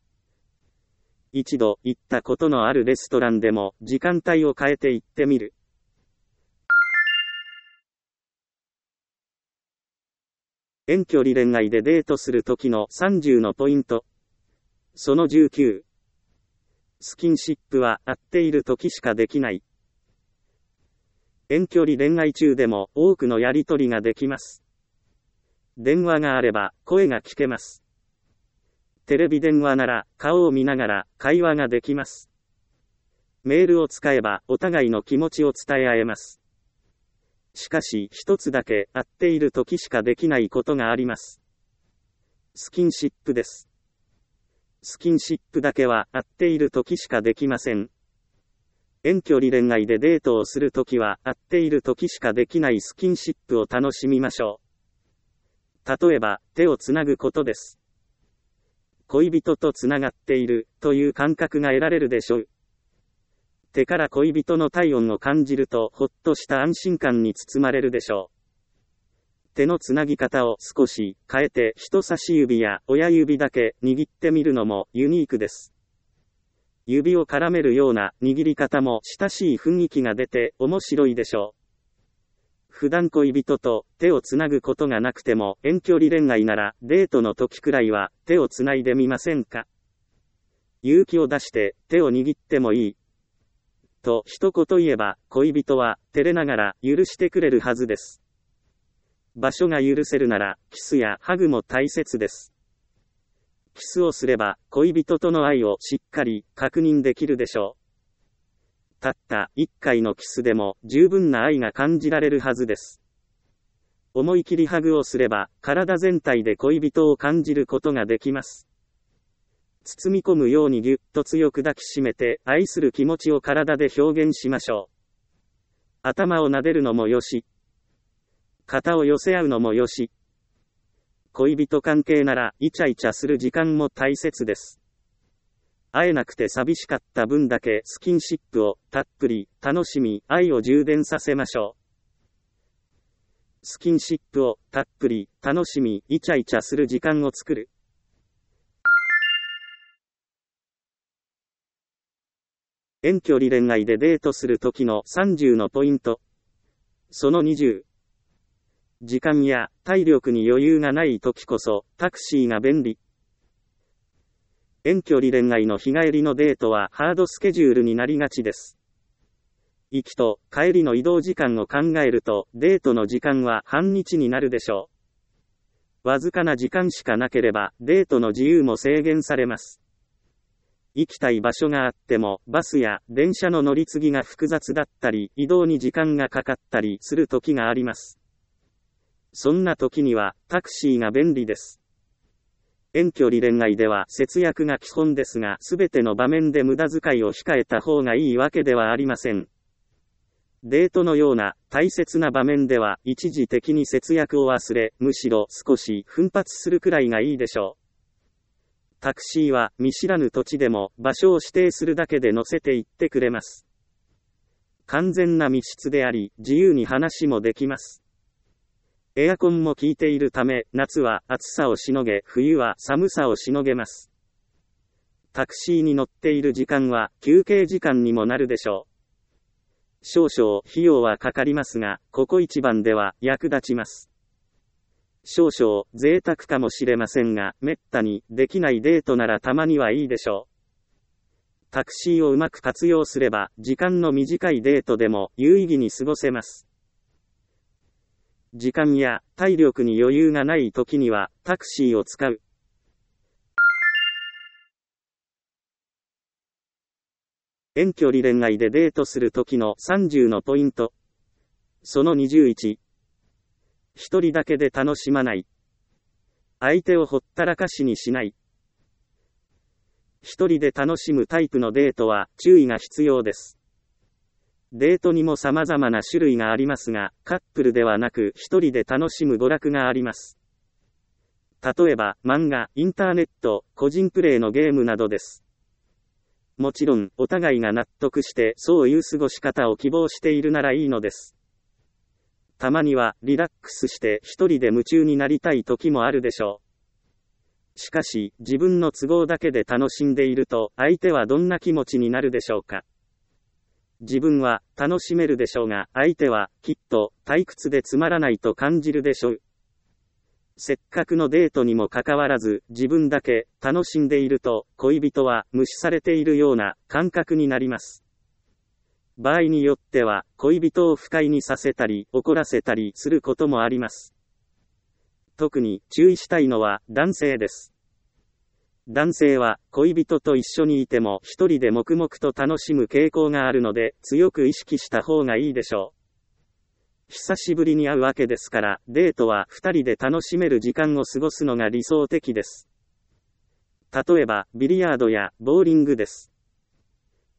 一度行ったことのあるレストランでも時間帯を変えて行ってみる。遠距離恋愛でデートする時の30のポイント。その19。スキンシップは会っている時しかできない。遠距離恋愛中でも多くのやり取りができます。電話があれば声が聞けます。テレビ電話なら顔を見ながら会話ができます。メールを使えばお互いの気持ちを伝え合えます。しかし一つだけ会っている時しかできないことがあります。スキンシップです。スキンシップだけは会っている時しかできません。 遠距離恋愛でデートをするときは、会っているときしかできないスキンシップを楽しみましょう。例えば、手をつなぐことです。恋人とつながっている、という感覚が得られるでしょう。手から恋人の体温を感じると、ほっとした安心感に包まれるでしょう。手のつなぎ方を少し変えて人差し指や親指だけ握ってみるのもユニークです。指を絡めるような握り方も親しい雰囲気が出て面白いでしょう。普段恋人と手をつなぐことがなくても遠距離恋愛ならデートの時くらいは手をつないでみませんか？勇気を出して手を握ってもいい。と一言言えば恋人は照れながら許してくれるはずです。場所が許せるならキスやハグも大切です。キスをすれば恋人との愛をしっかり確認できるでしょう。たった1回のキスでも十分な愛が感じられるはずです。思い切りハグをすれば体全体で恋人を感じることができます。包み込むようにぎゅっと強く抱きしめて愛する気持ちを体で表現しましょう。頭を撫でるのもよし、肩を寄せ合うのもよし、恋人関係ならイチャイチャする時間も大切です。会えなくて寂しかった分だけスキンシップをたっぷり楽しみ愛を充電させましょう。スキンシップをたっぷり楽しみイチャイチャする時間を作る。遠距離恋愛でデートする時の30のポイント。その20。時間や体力に余裕がない時こそタクシーが便利。遠距離恋愛の日帰りのデートはハードスケジュールになりがちです。行きと帰りの移動時間を考えるとデートの時間は半日になるでしょう。わずかな時間しかなければデートの自由も制限されます。行きたい場所があってもバスや電車の乗り継ぎが複雑だったり移動に時間がかかったりする時があります。そんな時にはタクシーが便利です。遠距離恋愛では節約が基本ですが、すべての場面で無駄遣いを控えた方がいいわけではありません。デートのような大切な場面では一時的に節約を忘れ、むしろ少し奮発するくらいがいいでしょう。タクシーは見知らぬ土地でも場所を指定するだけで乗せて行ってくれます。完全な密室であり、自由に話もできます。エアコンも効いているため、夏は暑さをしのげ、冬は寒さをしのげます。タクシーに乗っている時間は休憩時間にもなるでしょう。少々費用はかかりますが、ここ一番では役立ちます。少々贅沢かもしれませんが、めったにできないデートならたまにはいいでしょう。タクシーをうまく活用すれば、時間の短いデートでも有意義に過ごせます。時間や体力に余裕がない時にはタクシーを使う。遠距離恋愛でデートする時の30のポイント。その21。一人だけで楽しまない。相手をほったらかしにしない。一人で楽しむタイプのデートは注意が必要です。デートにも様々な種類がありますが、カップルではなく一人で楽しむ娯楽があります。例えば、漫画、インターネット、個人プレイのゲームなどです。もちろん、お互いが納得してそういう過ごし方を希望しているならいいのです。たまには、リラックスして一人で夢中になりたい時もあるでしょう。しかし、自分の都合だけで楽しんでいると、相手はどんな気持ちになるでしょうか。自分は楽しめるでしょうが、相手はきっと退屈でつまらないと感じるでしょう。せっかくのデートにもかかわらず、自分だけ楽しんでいると、恋人は無視されているような感覚になります。場合によっては、恋人を不快にさせたり、怒らせたりすることもあります。特に注意したいのは男性です。男性は恋人と一緒にいても一人で黙々と楽しむ傾向があるので強く意識した方がいいでしょう。久しぶりに会うわけですからデートは二人で楽しめる時間を過ごすのが理想的です。例えばビリヤードやボーリングです。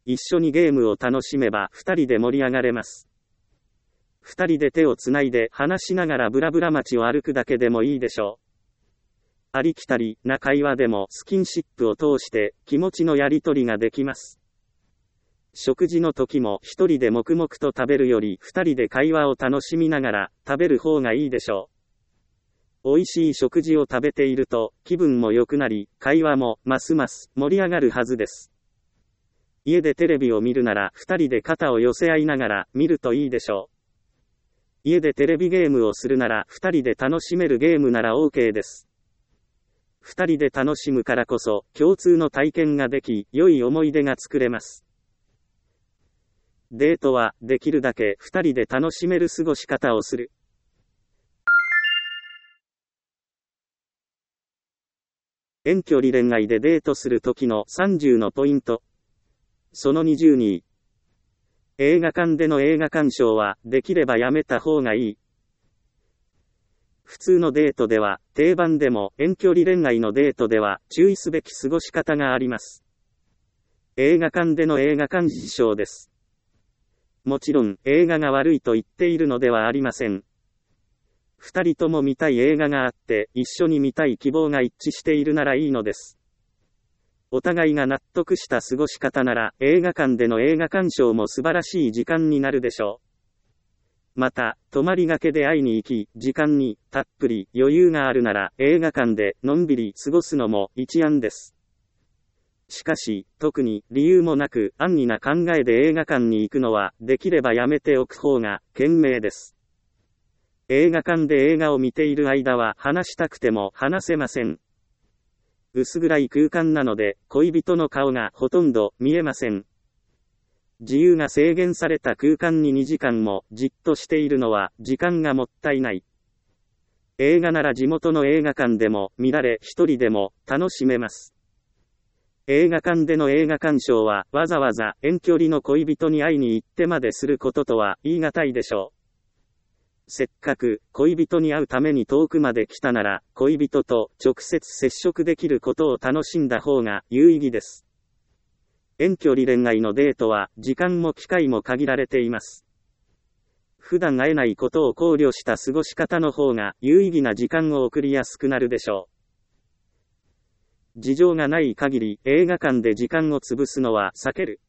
一緒にゲームを楽しめば二人で盛り上がれます。二人で手をつないで話しながらブラブラ街を歩くだけでもいいでしょう。ありきたりな会話でもスキンシップを通して気持ちのやり取りができます。食事の時も一人で黙々と食べるより二人で会話を楽しみながら食べる方がいいでしょう。美味しい食事を食べていると気分も良くなり、会話もますます盛り上がるはずです。家でテレビを見るなら二人で肩を寄せ合いながら見るといいでしょう。家でテレビゲームをするなら二人で楽しめるゲームなら OK です。二人で楽しむからこそ共通の体験ができ、良い思い出が作れます。デートはできるだけ二人で楽しめる過ごし方をする。遠距離恋愛でデートする時の30のポイント。その20に、映画館での映画鑑賞はできればやめた方がいい。普通のデートでは定番でも遠距離恋愛のデートでは注意すべき過ごし方があります。映画館での映画鑑賞です。もちろん映画が悪いと言っているのではありません。二人とも見たい映画があって一緒に見たい希望が一致しているならいいのです。お互いが納得した過ごし方なら映画館での映画鑑賞も素晴らしい時間になるでしょう。また、泊まりがけで会いに行き、時間にたっぷり余裕があるなら映画館でのんびり過ごすのも一案です。しかし、特に理由もなく安易な考えで映画館に行くのはできればやめておく方が賢明です。映画館で映画を見ている間は話したくても話せません。薄暗い空間なので恋人の顔がほとんど見えません。自由が制限された空間に2時間もじっとしているのは時間がもったいない。映画なら地元の映画館でも見られ一人でも楽しめます。映画館での映画鑑賞はわざわざ遠距離の恋人に会いに行ってまですることとは言い難いでしょう。せっかく恋人に会うために遠くまで来たなら恋人と直接接触できることを楽しんだ方が有意義です。遠距離恋愛のデートは時間も機会も限られています。普段会えないことを考慮した過ごし方の方が有意義な時間を送りやすくなるでしょう。事情がない限り映画館で時間を潰すのは避ける。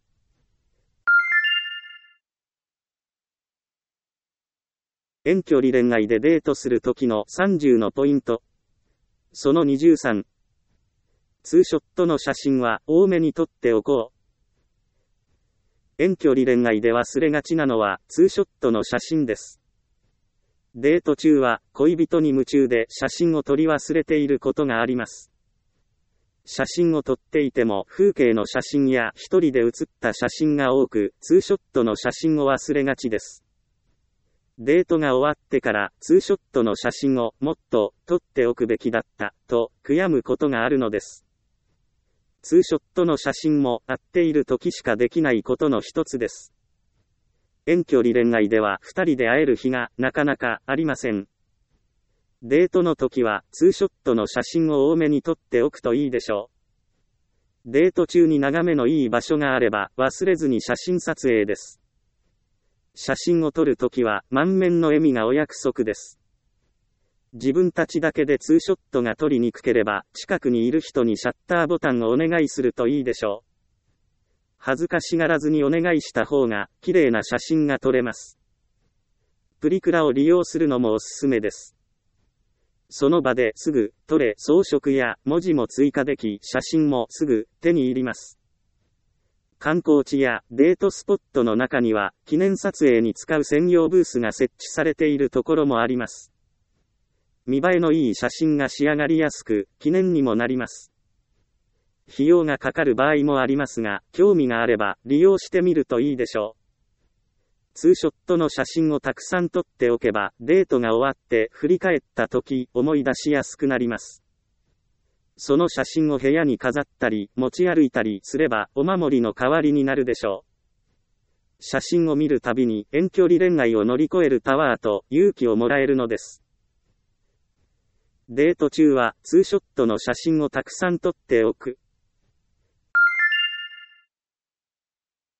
遠距離恋愛でデートする時の30のポイント。その23。ツーショットの写真は多めに撮っておこう。遠距離恋愛で忘れがちなのはツーショットの写真です。デート中は恋人に夢中で写真を撮り忘れていることがあります。写真を撮っていても風景の写真や一人で写った写真が多く、ツーショットの写真を忘れがちです。デートが終わってからツーショットの写真をもっと撮っておくべきだったと悔やむことがあるのです。ツーショットの写真も会っている時しかできないことの一つです。遠距離恋愛では二人で会える日がなかなかありません。デートの時はツーショットの写真を多めに撮っておくといいでしょう。デート中に眺めのいい場所があれば忘れずに写真撮影です。写真を撮るときは満面の笑みがお約束です。自分たちだけでツーショットが撮りにくければ近くにいる人にシャッターボタンをお願いするといいでしょう。恥ずかしがらずにお願いした方が綺麗な写真が撮れます。プリクラを利用するのもおすすめです。その場ですぐ撮れ、装飾や文字も追加でき、写真もすぐ手に入ります。観光地やデートスポットの中には記念撮影に使う専用ブースが設置されているところもあります。見栄えのいい写真が仕上がりやすく、記念にもなります。費用がかかる場合もありますが、興味があれば利用してみるといいでしょう。ツーショットの写真をたくさん撮っておけば、デートが終わって振り返った時、思い出しやすくなります。その写真を部屋に飾ったり、持ち歩いたりすれば、お守りの代わりになるでしょう。写真を見るたびに、遠距離恋愛を乗り越えるパワーと勇気をもらえるのです。デート中は、ツーショットの写真をたくさん撮っておく。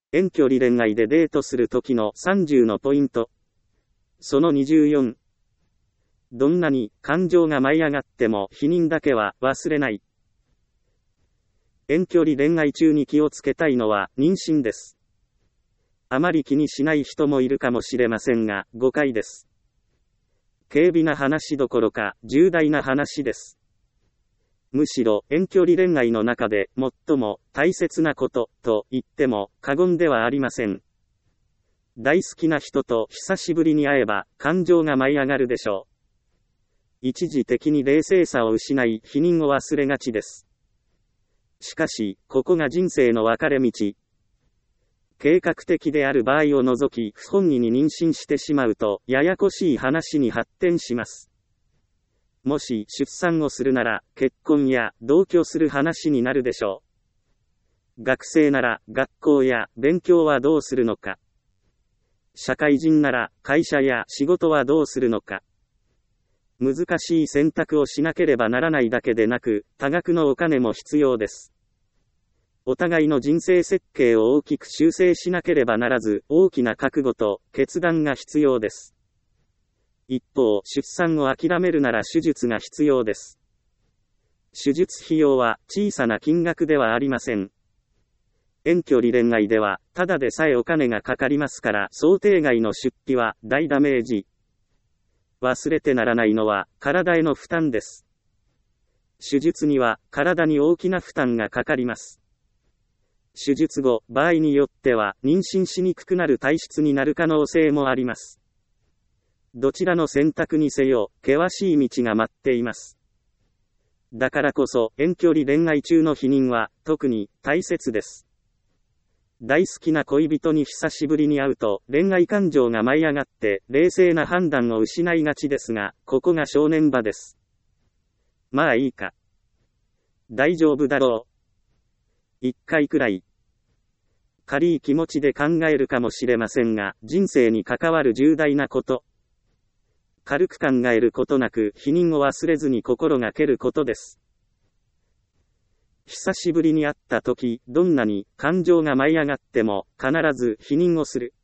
遠距離恋愛でデートする時の30のポイント。その24。どんなに感情が舞い上がっても否認だけは忘れない。遠距離恋愛中に気をつけたいのは妊娠です。あまり気にしない人もいるかもしれませんが、誤解です。軽微な話どころか重大な話です。むしろ遠距離恋愛の中で最も大切なことと言っても過言ではありません。大好きな人と久しぶりに会えば感情が舞い上がるでしょう。一時的に冷静さを失い否認を忘れがちです。しかし、ここが人生の分かれ道。計画的である場合を除き不本意に妊娠してしまうとややこしい話に発展します。もし出産をするなら結婚や同居する話になるでしょう。学生なら学校や勉強はどうするのか。社会人なら会社や仕事はどうするのか。難しい選択をしなければならないだけでなく、多額のお金も必要です。お互いの人生設計を大きく修正しなければならず、大きな覚悟と決断が必要です。一方、出産を諦めるなら手術が必要です。手術費用は小さな金額ではありません。遠距離恋愛では、ただでさえお金がかかりますから、想定外の出費は大ダメージ。忘れてならないのは、体への負担です。手術には、体に大きな負担がかかります。手術後、場合によっては、妊娠しにくくなる体質になる可能性もあります。どちらの選択にせよ、険しい道が待っています。だからこそ、遠距離恋愛中の避妊は、特に大切です。大好きな恋人に久しぶりに会うと、恋愛感情が舞い上がって、冷静な判断を失いがちですが、ここが正念場です。まあいいか。大丈夫だろう。一回くらい。軽い気持ちで考えるかもしれませんが、人生に関わる重大なこと。軽く考えることなく、否認を忘れずに心がけることです。久しぶりに会った時、どんなに感情が舞い上がっても、必ず否認をする。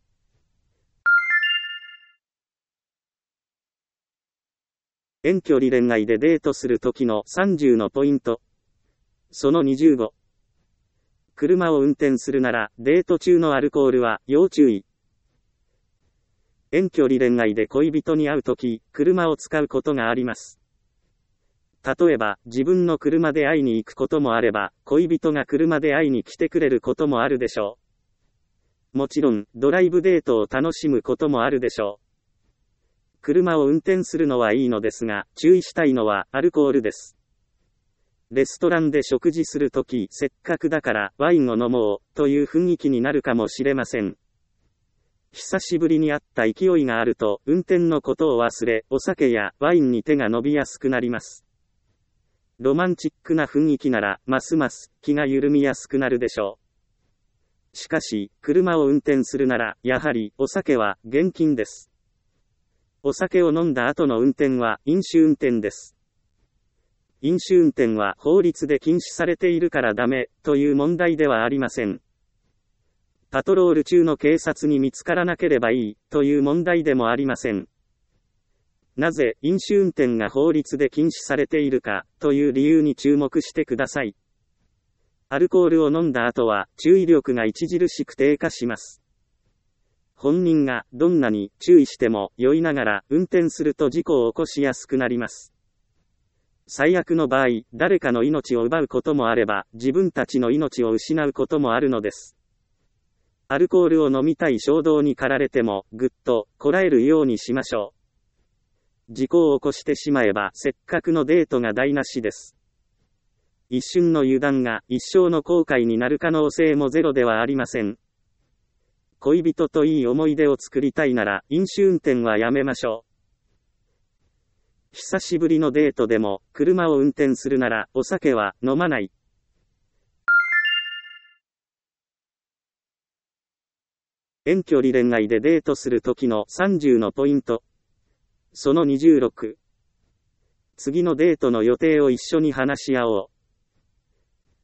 遠距離恋愛でデートする時の30のポイント。その25。車を運転するなら、デート中のアルコールは要注意。遠距離恋愛で恋人に会うとき、車を使うことがあります。例えば、自分の車で会いに行くこともあれば、恋人が車で会いに来てくれることもあるでしょう。もちろん、ドライブデートを楽しむこともあるでしょう。車を運転するのはいいのですが、注意したいのはアルコールです。レストランで食事するとき、せっかくだからワインを飲もう、という雰囲気になるかもしれません。久しぶりに会った勢いがあると、運転のことを忘れ、お酒やワインに手が伸びやすくなります。ロマンチックな雰囲気なら、ますます気が緩みやすくなるでしょう。しかし、車を運転するなら、やはりお酒は厳禁です。お酒を飲んだ後の運転は飲酒運転です。飲酒運転は法律で禁止されているからダメという問題ではありません。パトロール中の警察に見つからなければいいという問題でもありません。なぜ飲酒運転が法律で禁止されているかという理由に注目してください。アルコールを飲んだ後は注意力が著しく低下します。本人がどんなに注意しても酔いながら運転すると事故を起こしやすくなります。最悪の場合、誰かの命を奪うこともあれば、自分たちの命を失うこともあるのです。アルコールを飲みたい衝動に駆られても、ぐっとこらえるようにしましょう。事故を起こしてしまえば、せっかくのデートが台無しです。一瞬の油断が一生の後悔になる可能性もゼロではありません。恋人といい思い出を作りたいなら、飲酒運転はやめましょう。久しぶりのデートでも、車を運転するなら、お酒は飲まない。遠距離恋愛でデートする時の30のポイント。その26。次のデートの予定を一緒に話し合おう。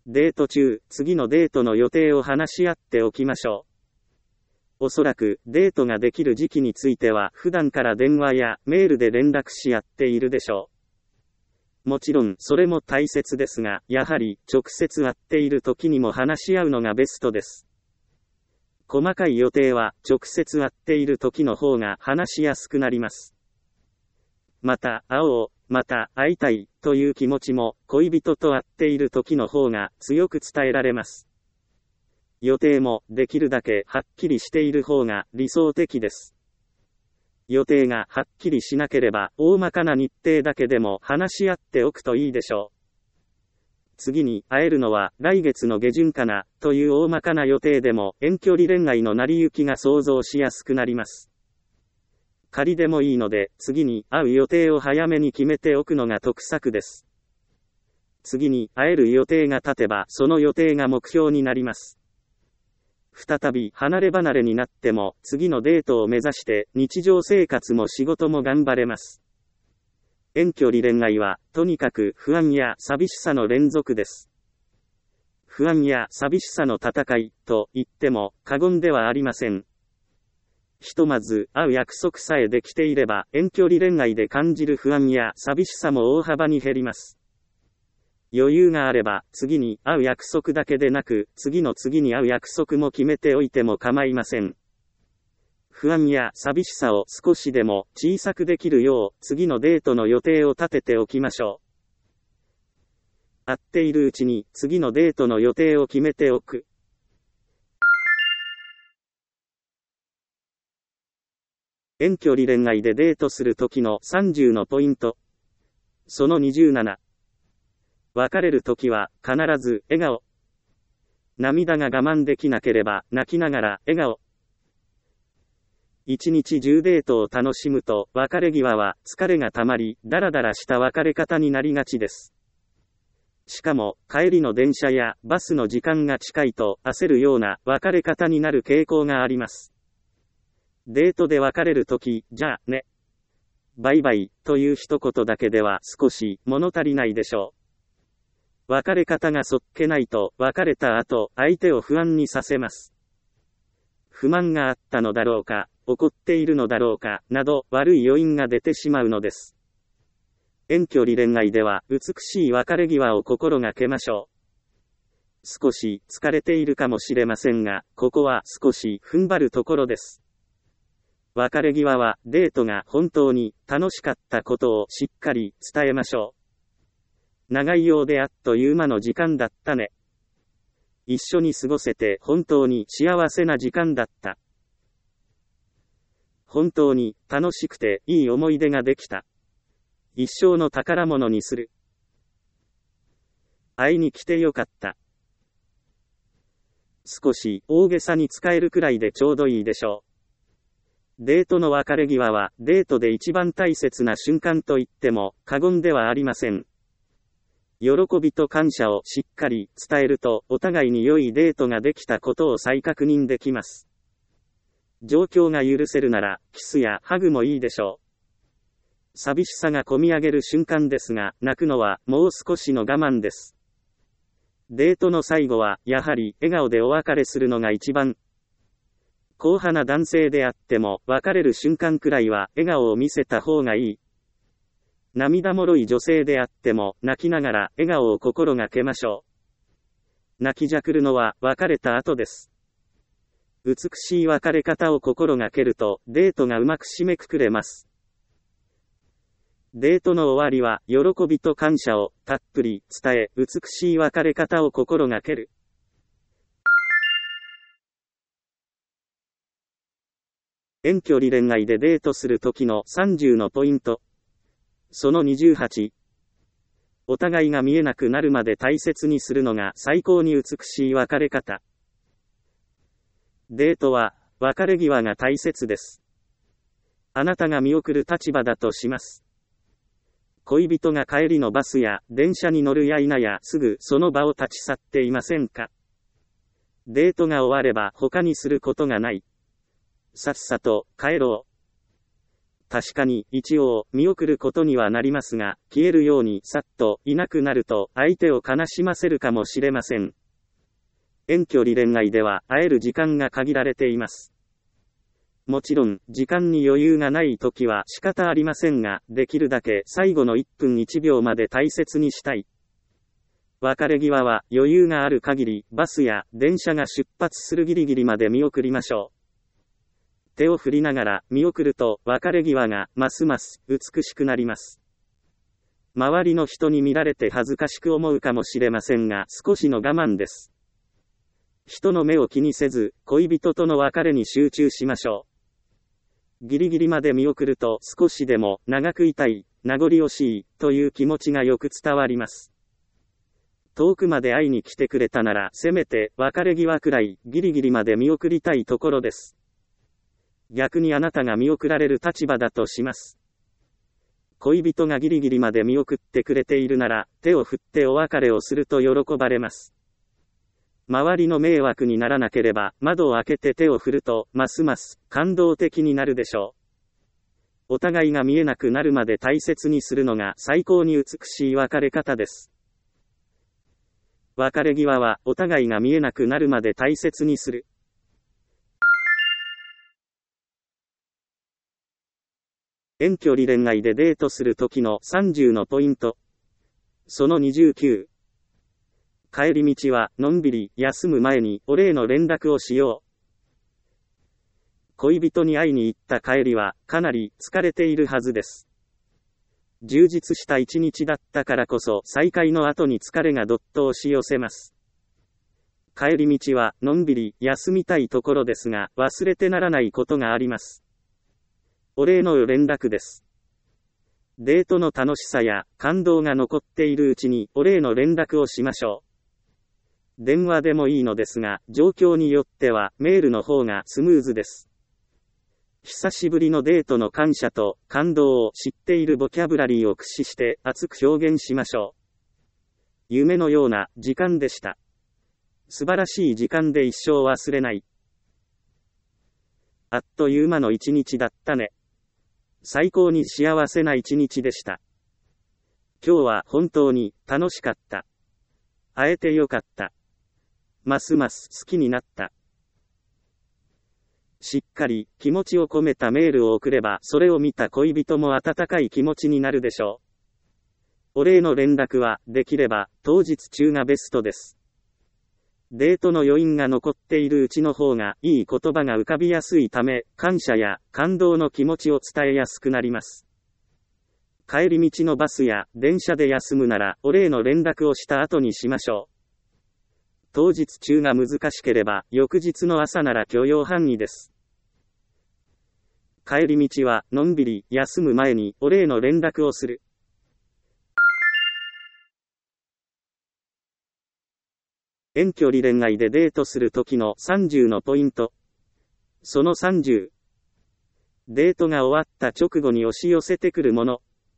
デート中、次のデートの予定を話し合っておきましょう。おそらく、デートができる時期については、普段から電話やメールで連絡し合っているでしょう。もちろん、それも大切ですが、やはり、直接会っている時にも話し合うのがベストです。細かい予定は、直接会っている時の方が話しやすくなります。また、また会いたいという気持ちも恋人と会っている時の方が強く伝えられます。予定もできるだけはっきりしている方が理想的です。予定がはっきりしなければ大まかな日程だけでも話し合っておくといいでしょう。次に会えるのは来月の下旬かなという大まかな予定でも遠距離恋愛の成り行きが想像しやすくなります。仮でもいいので、次に会う予定を早めに決めておくのが得策です。次に会える予定が立てば、その予定が目標になります。再び離れ離れになっても、次のデートを目指して日常生活も仕事も頑張れます。遠距離恋愛は、とにかく不安や寂しさの連続です。不安や寂しさの戦い、と言っても過言ではありません。ひとまず会う約束さえできていれば遠距離恋愛で感じる不安や寂しさも大幅に減ります。余裕があれば次に会う約束だけでなく次の次に会う約束も決めておいても構いません。不安や寂しさを少しでも小さくできるよう次のデートの予定を立てておきましょう。会っているうちに次のデートの予定を決めておく。遠距離恋愛でデートする時の30のポイント。その27。別れる時は必ず笑顔。涙が我慢できなければ泣きながら笑顔。一日中デートを楽しむと別れ際は疲れがたまりダラダラした別れ方になりがちです。しかも帰りの電車やバスの時間が近いと焦るような別れ方になる傾向があります。デートで別れるとき、じゃあね。バイバイという一言だけでは少し物足りないでしょう。別れ方がそっけないと別れた後相手を不安にさせます。不満があったのだろうか、怒っているのだろうか、など悪い要因が出てしまうのです。遠距離恋愛では美しい別れ際を心がけましょう。少し疲れているかもしれませんが、ここは少し踏ん張るところです。別れ際はデートが本当に楽しかったことをしっかり伝えましょう。長いようであっという間の時間だったね。一緒に過ごせて本当に幸せな時間だった。本当に楽しくていい思い出ができた。一生の宝物にする。会いに来てよかった。少し大げさに使えるくらいでちょうどいいでしょう。デートの別れ際はデートで一番大切な瞬間と言っても過言ではありません。喜びと感謝をしっかり伝えるとお互いに良いデートができたことを再確認できます。状況が許せるならキスやハグもいいでしょう。寂しさがこみ上げる瞬間ですが泣くのはもう少しの我慢です。デートの最後はやはり笑顔でお別れするのが一番。硬派な男性であっても別れる瞬間くらいは笑顔を見せた方がいい。涙もろい女性であっても泣きながら笑顔を心がけましょう。泣きじゃくるのは別れた後です。美しい別れ方を心がけるとデートがうまく締めくくれます。デートの終わりは喜びと感謝をたっぷり伝え美しい別れ方を心がける。遠距離恋愛でデートする時の30のポイント。その28。お互いが見えなくなるまで大切にするのが最高に美しい別れ方。デートは別れ際が大切です。あなたが見送る立場だとします。恋人が帰りのバスや電車に乗るや否やすぐその場を立ち去っていませんか？デートが終われば他にすることがない。さっさと帰ろう。 確かに一応見送ることにはなりますが、消えるようにさっといなくなると相手を悲しませるかもしれません。遠距離恋愛では会える時間が限られています。もちろん、時間に余裕がないときは仕方ありませんが、できるだけ最後の1分1秒まで大切にしたい。別れ際は余裕がある限り、バスや電車が出発するギリギリまで見送りましょう。手を振りながら見送ると、別れ際がますます美しくなります。周りの人に見られて恥ずかしく思うかもしれませんが、少しの我慢です。人の目を気にせず、恋人との別れに集中しましょう。ギリギリまで見送ると少しでも長くいたい、名残惜しいという気持ちがよく伝わります。遠くまで会いに来てくれたならせめて別れ際くらいギリギリまで見送りたいところです。逆にあなたが見送られる立場だとします。恋人がギリギリまで見送ってくれているなら手を振ってお別れをすると喜ばれます。周りの迷惑にならなければ窓を開けて手を振るとますます感動的になるでしょう。お互いが見えなくなるまで大切にするのが最高に美しい別れ方です。別れ際はお互いが見えなくなるまで大切にする。遠距離恋愛でデートする時の30のポイント。その29。帰り道はのんびり休む前にお礼の連絡をしよう。恋人に会いに行った帰りはかなり疲れているはずです。充実した一日だったからこそ再会の後に疲れがどっと押し寄せます。帰り道はのんびり休みたいところですが忘れてならないことがあります。お礼の連絡です。デートの楽しさや感動が残っているうちにお礼の連絡をしましょう。電話でもいいのですが、状況によってはメールの方がスムーズです。久しぶりのデートの感謝と感動を知っているボキャブラリーを駆使して熱く表現しましょう。夢のような時間でした。素晴らしい時間で一生忘れない。あっという間の一日だったね。最高に幸せな一日でした。今日は本当に楽しかった。会えてよかった。ますます好きになった。しっかり気持ちを込めたメールを送れば、それを見た恋人も温かい気持ちになるでしょう。お礼の連絡は、できれば当日中がベストです。デートの余韻が残っているうちの方がいい言葉が浮かびやすいため、感謝や感動の気持ちを伝えやすくなります。帰り道のバスや電車で休むなら、お礼の連絡をした後にしましょう。当日中が難しければ、翌日の朝なら許容範囲です。帰り道は、のんびり休む前にお礼の連絡をする。遠距離恋愛でデートする時の30のポイント。その30。デートが終わった直後に押し寄せてくるもの。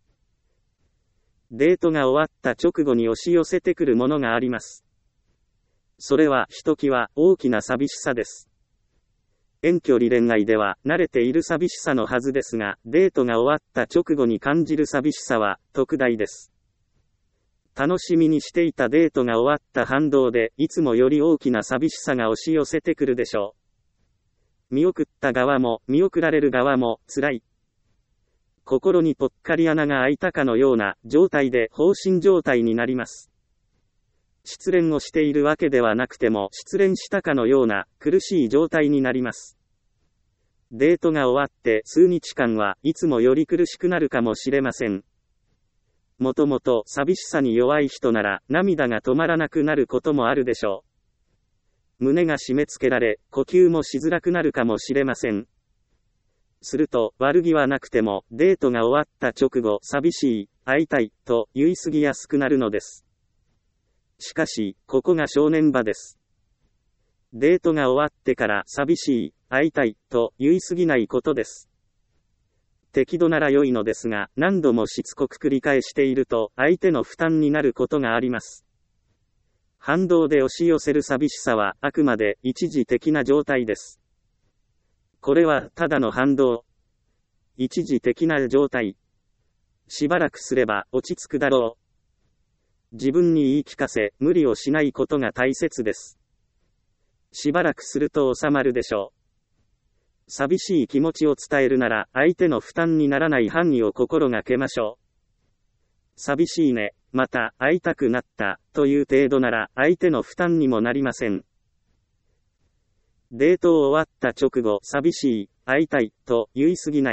デートが終わった直後に押し寄せてくるものがあります。それはひときわ大きな寂しさです。遠距離恋愛では慣れている寂しさのはずですが、デートが終わった直後に感じる寂しさは特大です。楽しみにしていたデートが終わった反動で、いつもより大きな寂しさが押し寄せてくるでしょう。見送った側も見送られる側も辛い。心にぽっかり穴が開いたかのような状態で放心状態になります。失恋をしているわけではなくても失恋したかのような苦しい状態になります。デートが終わって数日間はいつもより苦しくなるかもしれません。もともと寂しさに弱い人なら涙が止まらなくなることもあるでしょう。胸が締め付けられ呼吸もしづらくなるかもしれません。すると悪気はなくてもデートが終わった直後寂しい、会いたいと言い過ぎやすくなるのです。しかし、ここが正念場です。デートが終わってから寂しい、会いたいと言い過ぎないことです。適度なら良いのですが、何度もしつこく繰り返していると相手の負担になることがあります。反動で押し寄せる寂しさはあくまで一時的な状態です。これはただの反動。 一時的な状態。しばらくすれば落ち着くだろう。自分に言い聞かせ、無理をしないことが大切です。しばらくすると収まるでしょう。寂しい気持ちを伝えるなら、相手の負担にならない範囲を心がけましょう。寂しいね、また会いたくなった、という程度なら、相手の負担にもなりません。デートを終わった直後、寂しい、会いたい、と言い過ぎない。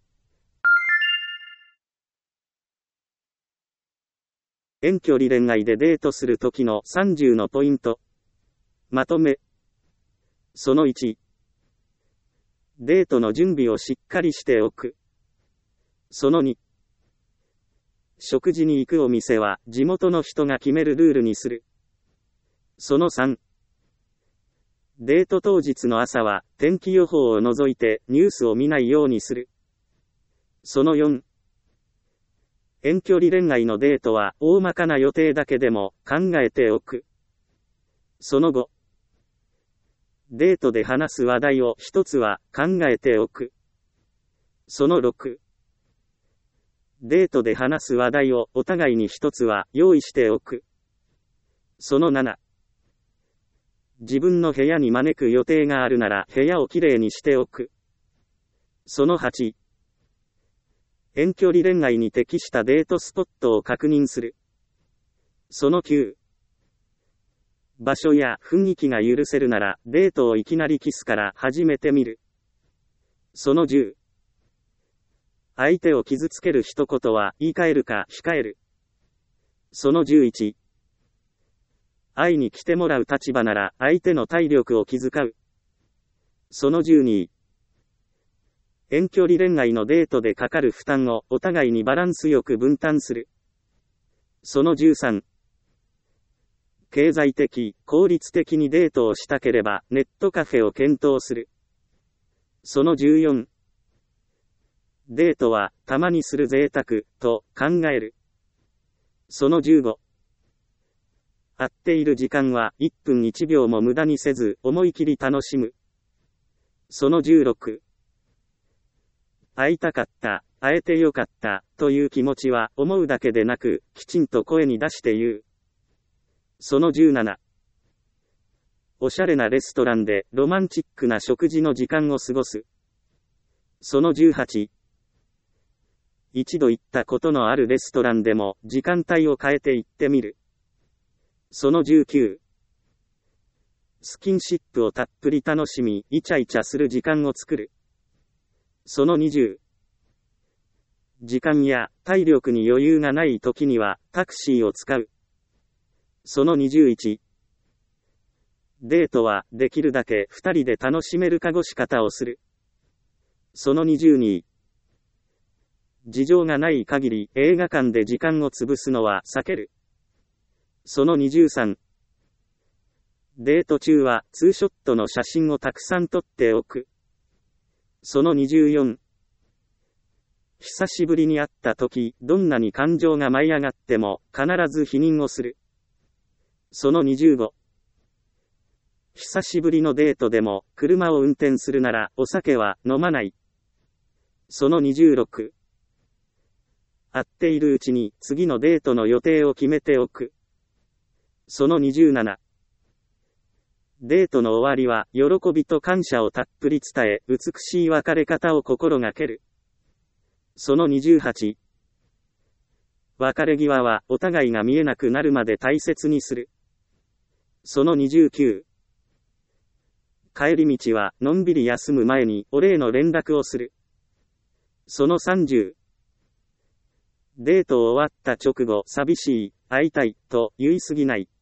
遠距離恋愛でデートするときの30のポイント。まとめ。その1。デートの準備をしっかりしておく。その2。食事に行くお店は地元の人が決めるルールにする。その3。デート当日の朝は天気予報を除いてニュースを見ないようにする。その4。遠距離恋愛のデートは大まかな予定だけでも考えておく。その5。デートで話す話題を一つは考えておく。その6。デートで話す話題をお互いに一つは用意しておく。その7。自分の部屋に招く予定があるなら部屋をきれいにしておく。その8。遠距離恋愛に適したデートスポットを確認する。その9。場所や雰囲気が許せるならデートをいきなりキスから始めてみる。その10。相手を傷つける一言は言い換えるか控える。その11。会いに来てもらう立場なら相手の体力を気遣う。その12。遠距離恋愛のデートでかかる負担をお互いにバランスよく分担する。その13。経済的、効率的にデートをしたければネットカフェを検討する。その14。デートはたまにする贅沢と考える。その15。会っている時間は1分1秒も無駄にせず思い切り楽しむ。その16。会いたかった、会えてよかったという気持ちは思うだけでなくきちんと声に出して言う。その17。おしゃれなレストランでロマンチックな食事の時間を過ごす。その18。一度行ったことのあるレストランでも時間帯を変えて行ってみる。その19。スキンシップをたっぷり楽しみ、イチャイチャする時間を作る。その20。時間や体力に余裕がない時にはタクシーを使う。その21。デートはできるだけ2人で楽しめる過ごし方をする。その22。事情がない限り映画館で時間を潰すのは避ける。その23。デート中はツーショットの写真をたくさん撮っておく。その24。久しぶりに会った時、どんなに感情が舞い上がっても必ず否認をする。その25。久しぶりのデートでも車を運転するならお酒は飲まない。その26。会っているうちに次のデートの予定を決めておく。その27。デートの終わりは喜びと感謝をたっぷり伝え、美しい別れ方を心がける。その28。別れ際はお互いが見えなくなるまで大切にする。その29。帰り道はのんびり休む前にお礼の連絡をする。その30。デートを終わった直後、寂しい、会いたい、と言い過ぎない。